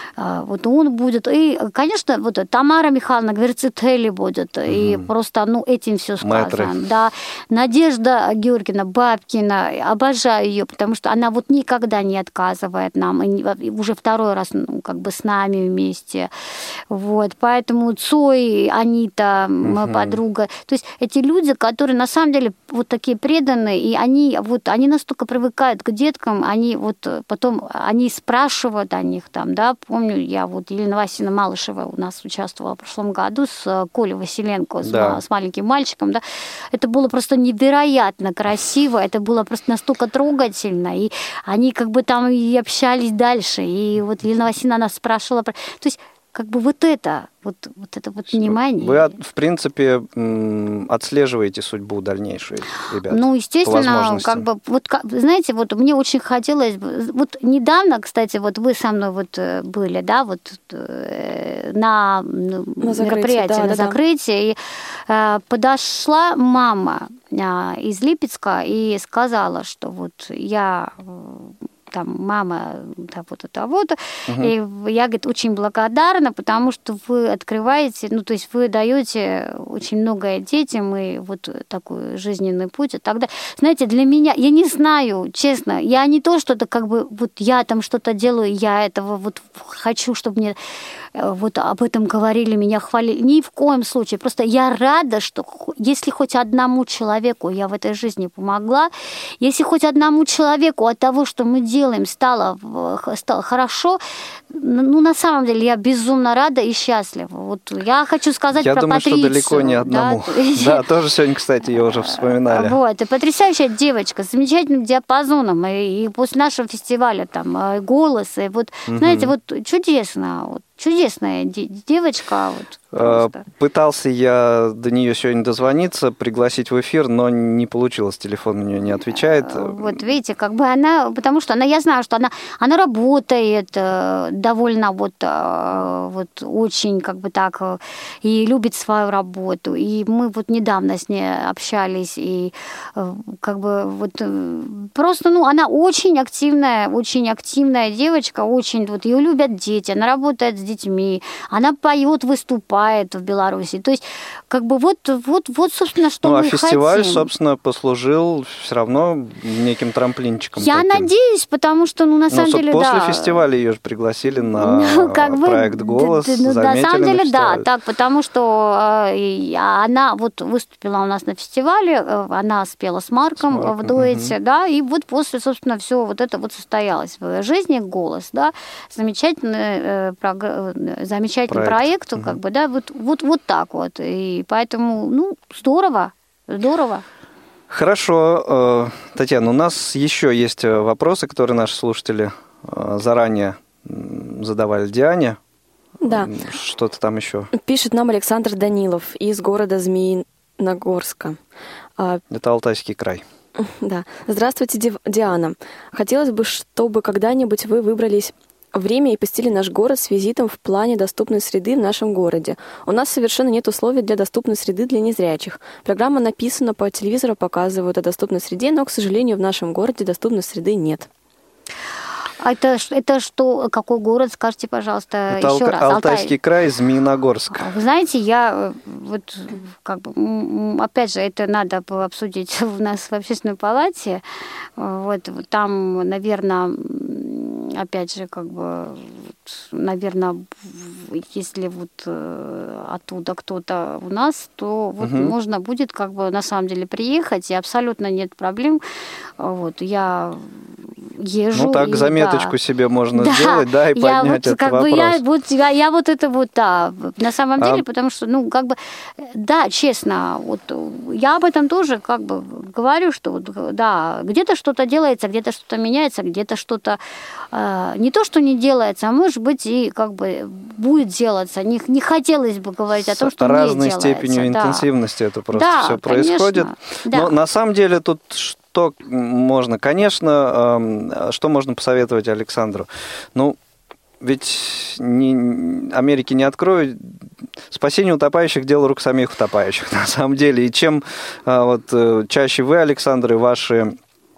вот он будет, и, конечно, вот Тамара Михайловна Гверцители будет, угу. И просто, ну, этим все сказано, Мэтры. да, Надежда Георгиевна Бабкина, обожаю ее, потому что она вот никогда не отказывает нам, и уже второй раз, ну, как бы, с нами вместе, вот, поэтому Цой, Анита, моя угу. подруга, то есть эти люди, которые на самом деле вот такие преданные, и они вот, они настолько привыкают к деткам, они вот потом, они спрашивают о них там, да, помню, я вот, Елена Васильевна Малышева у нас участвовала в прошлом году с Колей Василенко, с, да. с маленьким мальчиком, да, это было просто невероятно красиво, это было просто настолько трогательно, и они как бы там и общались дальше, и вот Елена Васильевна нас спрашивала, то есть как бы вот это, вот, вот это вот внимание. Вы, в принципе, отслеживаете судьбу дальнейшую, ребят? Ну, естественно, как бы, вот, знаете, вот мне очень хотелось, вот недавно, кстати, вот вы со мной вот были, да, вот на, на мероприятии, да, на да, закрытии, да. И подошла мама из Липецка и сказала, что вот я... там, мама того-то, того-то. Угу. И я, говорит, очень благодарна, потому что вы открываете, ну, то есть вы даете очень многое детям и вот такой жизненный путь. И тогда, знаете, для меня, я не знаю, честно, я не то, что-то как бы, вот я там что-то делаю, я этого вот хочу, чтобы мне вот об этом говорили, меня хвалили. Ни в коем случае. Просто я рада, что если хоть одному человеку я в этой жизни помогла, если хоть одному человеку от того, что мы делаем, стало, стало хорошо, ну, на самом деле, я безумно рада и счастлива. Вот я хочу сказать я про думаю, Патрицию. Я думаю, что далеко не одному. Да, да, тоже сегодня, кстати, ее уже вспоминали. Вот, и потрясающая девочка с замечательным диапазоном, и, и после нашего фестиваля там голос, и вот, угу. знаете, вот чудесно, вот, чудесная девочка. Вот, пытался я до нее сегодня дозвониться, пригласить в эфир, но не получилось, телефон у нее не отвечает. Вот видите, как бы она, потому что она, я знаю, что она, она работает довольно вот, вот очень как бы так и любит свою работу. И мы вот недавно с ней общались, и как бы вот просто, ну, она очень активная, очень активная девочка, очень вот ее любят дети, она работает с детьми, она поет, выступает в Беларуси. То есть, как бы вот, вот, вот собственно, что ну, мы хотим. Ну, а фестиваль, хотим. собственно, послужил все равно неким трамплинчиком. Я таким. надеюсь, потому что, ну, на самом ну, деле, после да. После фестиваля ее же пригласили на ну, как бы, проект «Голос». Да, ну, на самом деле, фестиваль. да, так, потому что э, она вот выступила у нас на фестивале, э, она спела с Марком, с Марком в дуэте, угу. да, и вот после, собственно, все вот это вот состоялось в жизни «Голос», да, замечательный, э, прог... замечательный проект, проект угу. как бы, да, вот, вот, вот так вот, и поэтому, ну, здорово, здорово. Хорошо, Татьяна, у нас еще есть вопросы, которые наши слушатели заранее задавали Диане. Да. Что-то там еще. Пишет нам Александр Данилов из города Змеиногорска. Это Алтайский край. Да. Здравствуйте, Диана. Хотелось бы, чтобы когда-нибудь вы выбрались время и посетили наш город с визитом в плане доступной среды в нашем городе. У нас совершенно нет условий для доступной среды для незрячих. Программа написана, по телевизору показывают о доступной среде, но, к сожалению, в нашем городе доступной среды нет. А это, это что, какой город, скажите, пожалуйста, это еще Алта- раз. Алтайский Алтай. край, Змеиногорск. Вы знаете, я вот, как бы, опять же, это надо обсудить у нас в общественной палате. Вот, там, наверное, опять же, как бы, наверное, если вот оттуда кто-то у нас, то вот угу. можно будет, как бы, на самом деле приехать, и абсолютно нет проблем. Вот, я езжу. Ну, так и, заметочку да. себе можно да, сделать, да, и я поднять вот, этот как вопрос. Бы я, вот, я, я вот это вот, да, на самом деле, а... потому что, ну, как бы, да, честно, вот я об этом тоже, как бы, говорю, что, вот, да, где-то что-то делается, где-то что-то меняется, где-то что-то э, не то, что не делается, а может быть, и, как бы, будет делаться. Не, не хотелось бы говорить о том, что не делается. С разной степенью да. интенсивности это просто да, все происходит. Да. Но на самом деле тут... Что можно, конечно, что можно посоветовать Александру? Ну, ведь не, Америки не откроют. Спасение утопающих – дело рук самих утопающих, на самом деле. И чем вот, чаще вы, Александр, и ваши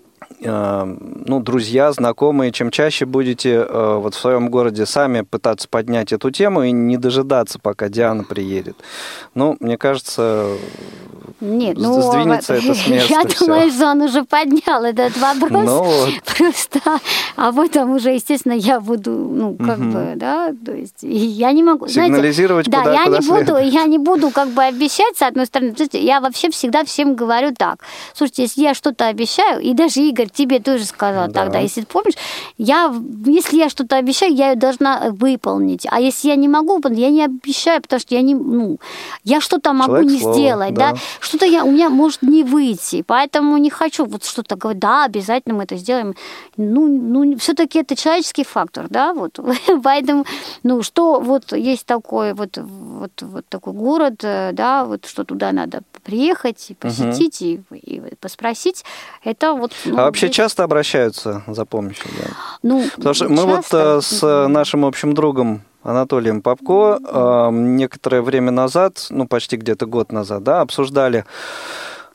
ну, друзья, знакомые, чем чаще будете вот в своем городе сами пытаться поднять эту тему и не дожидаться, пока Диана приедет. Ну, мне кажется... Нет, ну, сдвинется это с места. Я все. думаю, что он уже поднял этот вопрос. Ну, вот. Просто об этом уже, естественно, я буду, ну, как угу. бы, да, то есть я не могу... Сигнализировать знаете, куда, да, я куда не буду, следует. я не буду как бы обещать, с одной стороны. Я вообще всегда всем говорю так. Слушайте, если я что-то обещаю, и даже Игорь тебе тоже сказал да. тогда, если ты помнишь, я, если я что-то обещаю, я ее должна выполнить. А если я не могу, я не обещаю, потому что я не, ну, я что-то могу Человек не слова, сделать, да. да. Что-то я, у меня может не выйти, поэтому не хочу вот что-то говорить, да, обязательно мы это сделаем. Ну, ну все-таки это человеческий фактор, да, вот. Поэтому, ну, что вот есть такой вот, вот, вот такой город, да, вот что туда надо приехать, посетить угу. и, и поспросить, это вот... Ну, а вообще здесь... часто обращаются за помощью? Да? Ну, Потому что часто. Мы вот э, с нашим общим другом Анатолием Попко э, некоторое время назад, ну, почти где-то год назад, да, обсуждали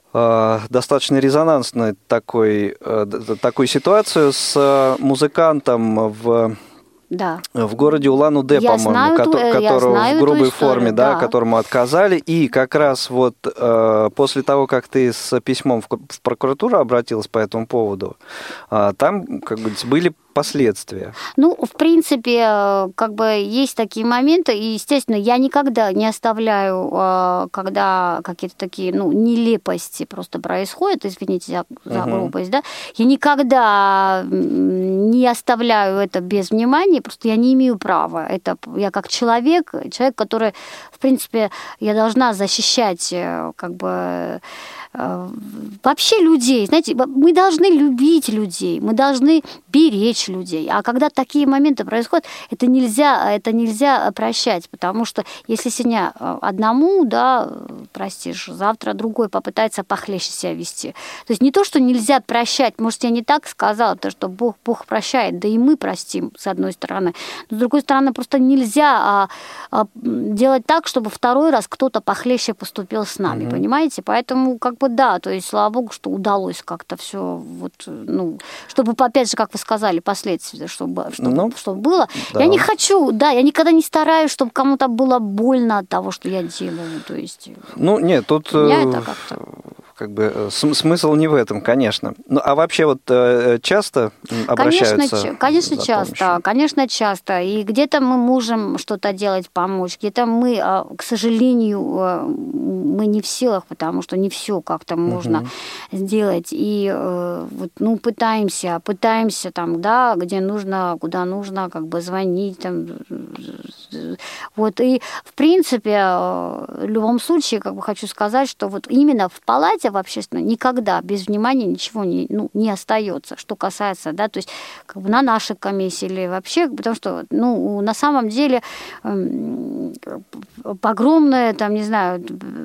достаточно резонансной такой, такой ситуацию с музыкантом в... Да. В городе Улан-Удэ, по-моему, знаю, ко- которого знаю в грубой историю, форме, да, да. которому отказали. И как раз вот э, после того, как ты с письмом в, в прокуратуру обратилась по этому поводу, э, там, как бы, были последствия. Ну, в принципе, как бы есть такие моменты, и, естественно, я никогда не оставляю, когда какие-то такие, ну, нелепости просто происходят, извините за, за uh-huh. грубость, да, я никогда не оставляю это без внимания, просто я не имею права. Это я как человек, человек, который, в принципе, я должна защищать, как бы, вообще людей, знаете, мы должны любить людей, мы должны беречь людей, а когда такие моменты происходят, это нельзя, это нельзя прощать, потому что если сегодня одному, да, простишь, завтра другой попытается похлеще себя вести. То есть не то, что нельзя прощать, может, я не так сказала, потому что Бог, Бог прощает, да и мы простим, с одной стороны, но с другой стороны, просто нельзя а, а, делать так, чтобы второй раз кто-то похлеще поступил с нами, mm-hmm. понимаете? Поэтому как бы да, то есть, слава богу, что удалось как-то все, вот, ну, чтобы, опять же, как вы сказали, последствия, чтобы, чтобы, ну, чтобы было. Да. Я не хочу, да, я никогда не стараюсь, чтобы кому-то было больно от того, что я делаю, то есть... Ну, нет, тут... Меня это как-то... Как бы смысл не в этом, конечно. Ну, а вообще вот часто обращаются? Конечно, конечно часто, конечно, часто. И где-то мы можем что-то делать, помочь, где-то мы, к сожалению, мы не в силах, потому что не все как-то можно uh-huh. сделать. И вот, ну, пытаемся, пытаемся там, да, где нужно, куда нужно, как бы звонить там. Вот, и в принципе, в любом случае, как бы хочу сказать, что вот именно в палате в общественном никогда без внимания ничего не, ну, не остается, что касается, да, то есть как бы на нашей комиссии или вообще, потому что, ну, на самом деле э, огромное, там, не знаю,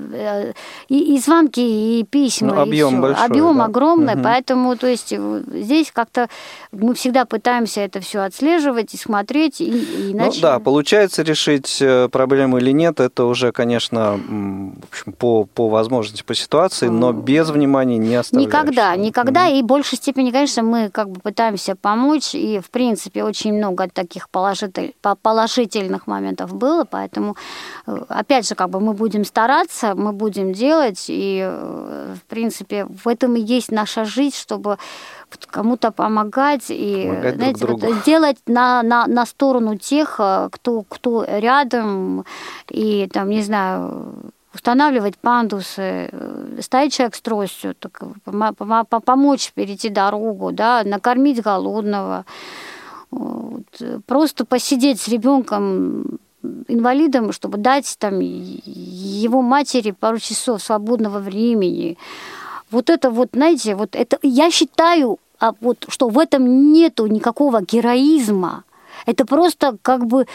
и, и звонки, и письма, ну, объем и всё. большой, объем да? огромный, угу. Поэтому, то есть здесь как-то мы всегда пытаемся это все отслеживать и смотреть, и, и иначе... Ну да, получается решить проблему или нет, это уже, конечно, в общем, по, по возможности, по ситуации, но без внимания не оставляешь. Никогда, никогда, mm-hmm. и в большей степени, конечно, мы как бы пытаемся помочь, и, в принципе, очень много таких положитель, положительных моментов было, поэтому, опять же, как бы мы будем стараться, мы будем делать, и, в принципе, в этом и есть наша жизнь, чтобы кому-то помогать и, помогать знаете, друг вот, делать на, на, на сторону тех, кто, кто рядом, и, там, не знаю... устанавливать пандусы, стоит человек с тростью, так, помочь перейти дорогу, да, накормить голодного, вот, просто посидеть с ребенком инвалидом, чтобы дать там его матери пару часов свободного времени. Вот это вот, знаете, вот это я считаю, а вот, что в этом нету никакого героизма. Это просто как бы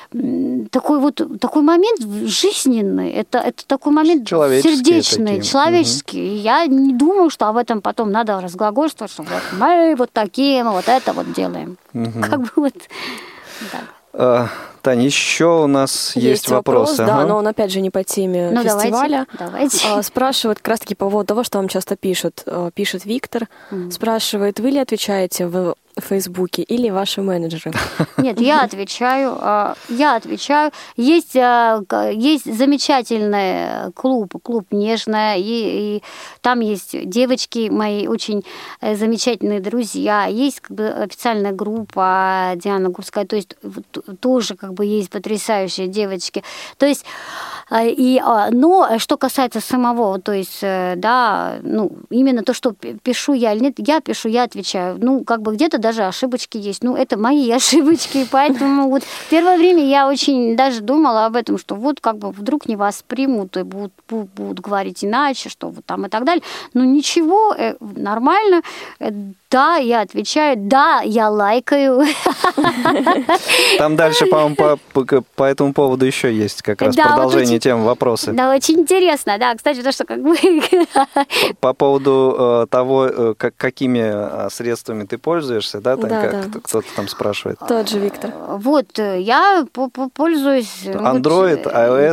такой вот такой момент жизненный, это, это такой момент сердечный, такие. человеческий. Угу. Я не думаю, что об этом потом надо разглагольствовать, что вот мы вот такие, мы вот это вот делаем. Угу. Как бы вот так. А, Таня, еще у нас есть, есть вопросы. Вопрос, да, ага. но он опять же не по теме ну, фестиваля. Давайте, давайте. Спрашивают как раз-таки по поводу того, что вам часто пишут. Пишет Виктор, mm. спрашивает, вы ли отвечаете в Фейсбуке или ваши менеджеры? Нет, я отвечаю. Я отвечаю. Есть, есть замечательный клуб, клуб «Нежная», и, и там есть девочки, мои очень замечательные друзья. Есть как бы официальная группа Диана Гурская, то есть тоже как бы есть потрясающие девочки. То есть, и, но что касается самого, то есть, да, ну, именно то, что пишу я или нет, я пишу, я отвечаю. Ну, как бы где-то даже ошибочки есть. Ну, это мои ошибочки, поэтому вот в первое время я очень даже думала об этом, что вот как бы вдруг не воспримут и будут, будут говорить иначе, что вот там и так далее. Но ничего, нормально. Да, я отвечаю, да, я лайкаю. Там дальше, по-моему, по, по, по этому поводу еще есть как раз да, продолжение вот очень, темы, вопросы. Да, очень интересно, да, кстати, потому что как бы... По поводу э, того, э, как, какими средствами ты пользуешься, да, Тань, да, как, да. кто-то там спрашивает. Тот же Виктор. Вот, я пользуюсь... Android, вот, iOS...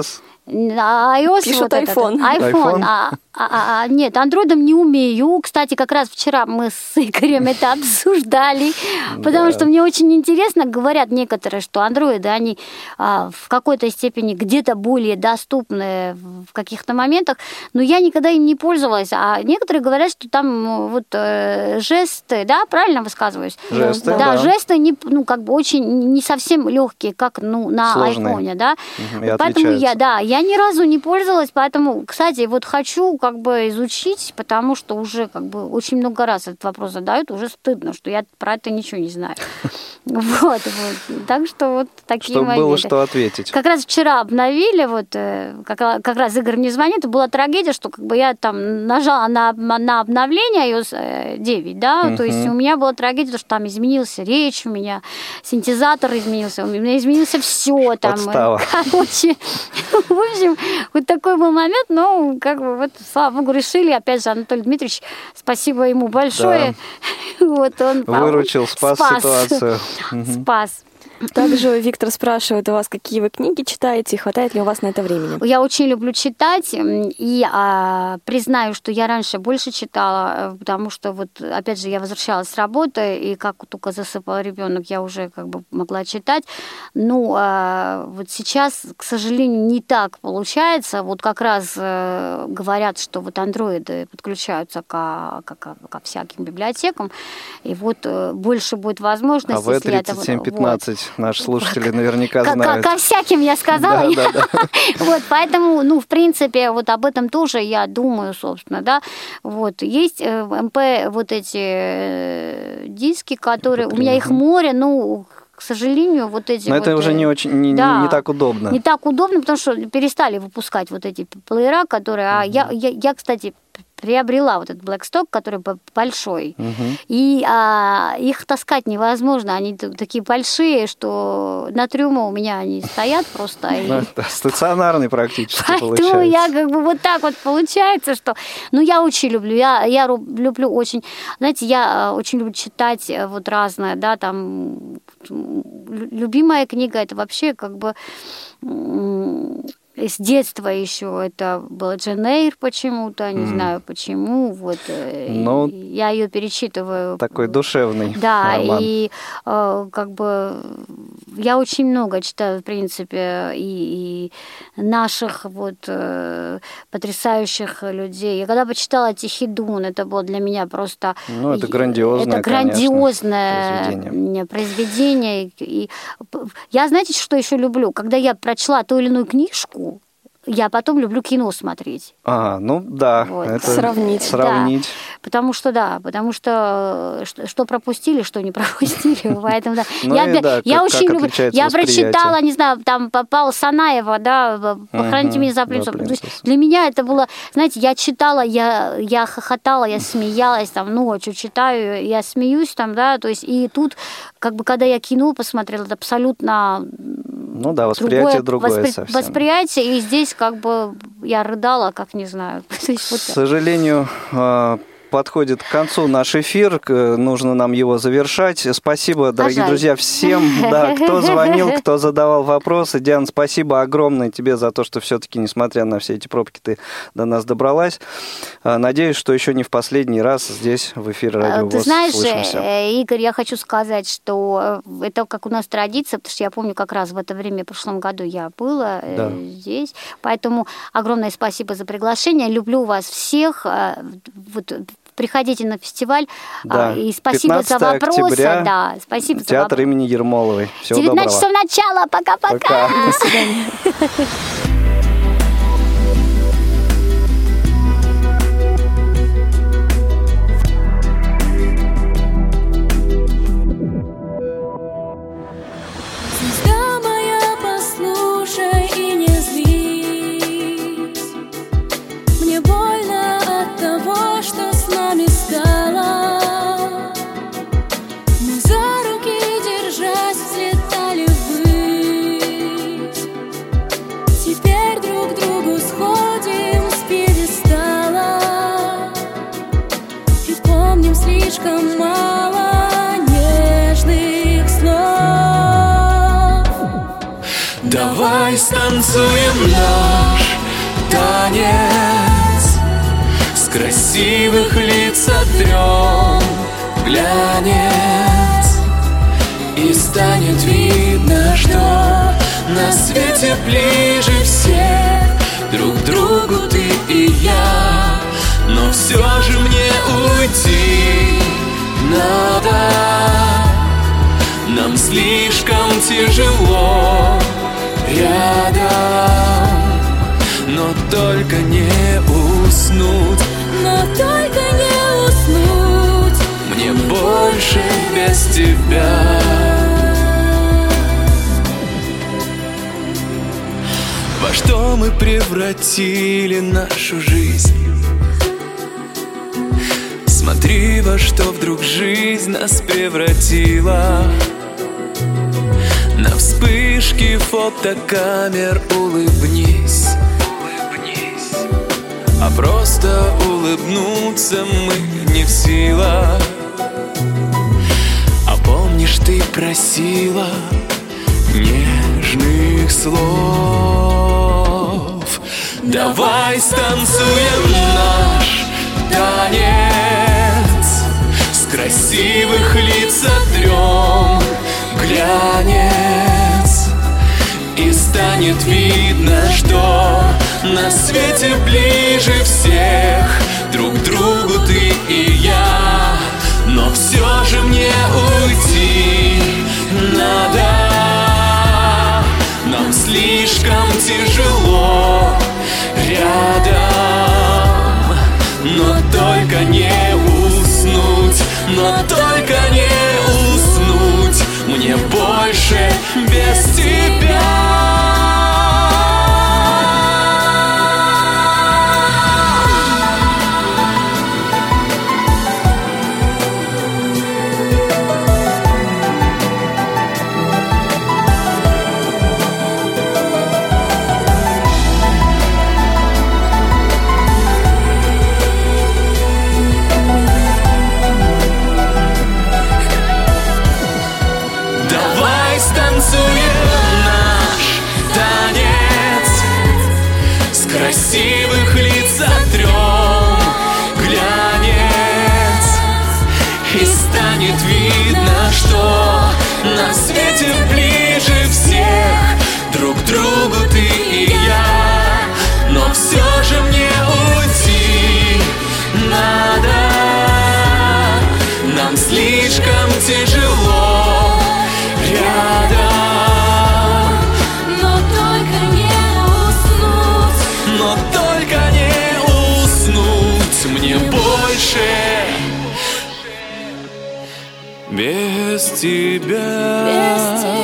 iOS Пишут вот этот, iPhone. iPhone. iPhone. А, а, а, нет, андроидом не умею. Кстати, как раз вчера мы с Игорем это обсуждали, потому что мне очень интересно, говорят некоторые, что андроиды, они а, в какой-то степени где-то более доступны в каких-то моментах, но я никогда им не пользовалась. А некоторые говорят, что там вот э, жесты, да, правильно высказываюсь? Жесты, да. да. Жесты не, ну, как бы очень не совсем легкие, как ну, на Сложные. айфоне, да. Мгм, и Поэтому я, отличаются. да, я ни разу не пользовалась, поэтому, кстати, вот хочу как бы изучить, потому что уже как бы очень много раз этот вопрос задают, уже стыдно, что я про это ничего не знаю. Вот, вот. Так что вот такие Чтобы моменты. было что ответить. Как раз вчера обновили, вот э, как, как раз Игорь мне звонит, это была трагедия, что как бы я там нажала на, на обновление iOS девять, да, Мгм. то есть у меня была трагедия, что там изменилась речь, у меня синтезатор изменился, у меня изменился все там. Подстава. Короче, в общем, вот такой был момент, но как бы вот, слава богу, решили, опять же, Анатолий Дмитриевич, спасибо ему большое. Вот он Выручил, спас ситуацию. Мгм. Спас. Также Виктор спрашивает у вас, какие вы книги читаете, и хватает ли у вас на это времени? Я очень люблю читать, и а, признаю, что я раньше больше читала, потому что вот, опять же, я возвращалась с работы, и как только засыпал ребенок, я уже как бы могла читать. Ну, а, вот сейчас, к сожалению, не так получается. Вот как раз э, говорят, что вот андроиды подключаются ко, ко, ко- ко всяким библиотекам, и вот э, больше будет возможности. А в если это вот- тридцать семь пятнадцать наши слушатели наверняка Ко- ко- знают. Ко всяким я сказала. Да, да, да. Вот, поэтому, ну, в принципе, вот об этом тоже я думаю, собственно, да. Вот, есть э, в эм пэ вот эти э, диски, которые... У меня их море, ну, к сожалению, вот эти Но вот, это уже э, не очень не, не- да, не так удобно. Не так удобно, потому что перестали выпускать вот эти плеера, которые... А я, я, я, кстати, приобрела вот этот Blackstock, который б- большой. Мгм. И а, их таскать невозможно. Они т- такие большие, что на трюмо у меня они стоят просто. и- Ну, это стационарный практически Поэтому получается. я как бы вот так вот получается, что... Ну, я очень люблю, я, я ру- люблю очень... Знаете, я э, очень люблю читать э, вот разное, да, там... м, лю- Любимая книга, это вообще как бы... м, с детства еще это была Джейн Эйр почему-то, не Мгм. знаю почему, вот э, Ну, я ее перечитываю. Такой душевный Да, роман. и э, как бы я очень много читаю, в принципе, и, и наших вот э, потрясающих людей. Я когда почитала «Тихий Дон», это было для меня просто... Ну, это грандиозное, Это конечно, грандиозное произведение. произведение. И п- я, знаете, что еще люблю? Когда я прочла ту или иную книжку, я потом люблю кино смотреть. А, ну да. Вот. Это Сравнить. Сравнить. Да, потому что, да, потому что э, что, что пропустили, что не пропустили. Поэтому, да. Ну я, и да, я как- очень как люблю. отличается Я восприятие. прочитала, не знаю, там попала Санаева, да, «Похороните Мгм, меня за да, принцем». То есть «Принцесса». для меня это было, знаете, я читала, я, я хохотала, я смеялась, там, ночью читаю, я смеюсь там, да, то есть и тут, как бы, когда я кино посмотрела, это абсолютно Ну да, восприятие другое, воспри- совсем. восприятие, и здесь как бы я рыдала, как не знаю. То есть вот К сожалению, э, подходит к концу наш эфир, к- нужно нам его завершать. Спасибо, дорогие жаль. друзья, всем, да, кто звонил, кто задавал вопросы. Диана, спасибо огромное тебе за то, что все-таки, несмотря на все эти пробки, ты до нас добралась. Э, Надеюсь, что еще не в последний раз здесь в эфире Радио Ты ВОС знаешь, слышимся. э, Игорь, я хочу сказать, что э, это как у нас традиция, потому что я помню, как раз в это время, в прошлом году я была э, Да. здесь. Поэтому огромное спасибо за приглашение. Люблю вас всех. э, Вот, приходите на фестиваль. Да. а, И спасибо за пятнадцатого вопросы. октября, Да, спасибо за Театр вопросы. имени Ермоловой. Всего девятнадцать доброго. часов начала. Пока-пока. Пока. До свидания. Звезда моя, послушай и не злись. Мне больно от того, что с нами стало. Мы за руки, держась, взлетали ввысь. Теперь друг другу сходим с пьедестала и помним слишком мало нежных слов. Давай станцуем наш танец, с красивых лиц сотрем глянец, и станет видно, что на свете ближе всех друг к другу ты и я. Но все же мне уйти надо, нам слишком тяжело рядом. Но только не уснуть, но только не уснуть мне больше без тебя. Во что мы превратили нашу жизнь? Смотри, во что вдруг жизнь нас превратила. На вспышке фотокамер улыбнись, улыбнись. А просто улыбнуться мы не в силах. А помнишь, ты просила нежных слов? Давай станцуем наш танец, с красивых лиц сотрем глянец, и станет видно, что на свете ближе всех друг к другу ты и я. Но все же мне уйти надо, нам слишком тяжело рядом. Но только не уснуть, но только не уснуть мне больше без тебя. Красивых лиц сотрем глянец, и станет видно, что на свете ближе всех друг к другу ты и я. Но все же мне уйти надо, нам слишком тяжело рядом. Но только не уснуть мне больше без тебя. Без тебя.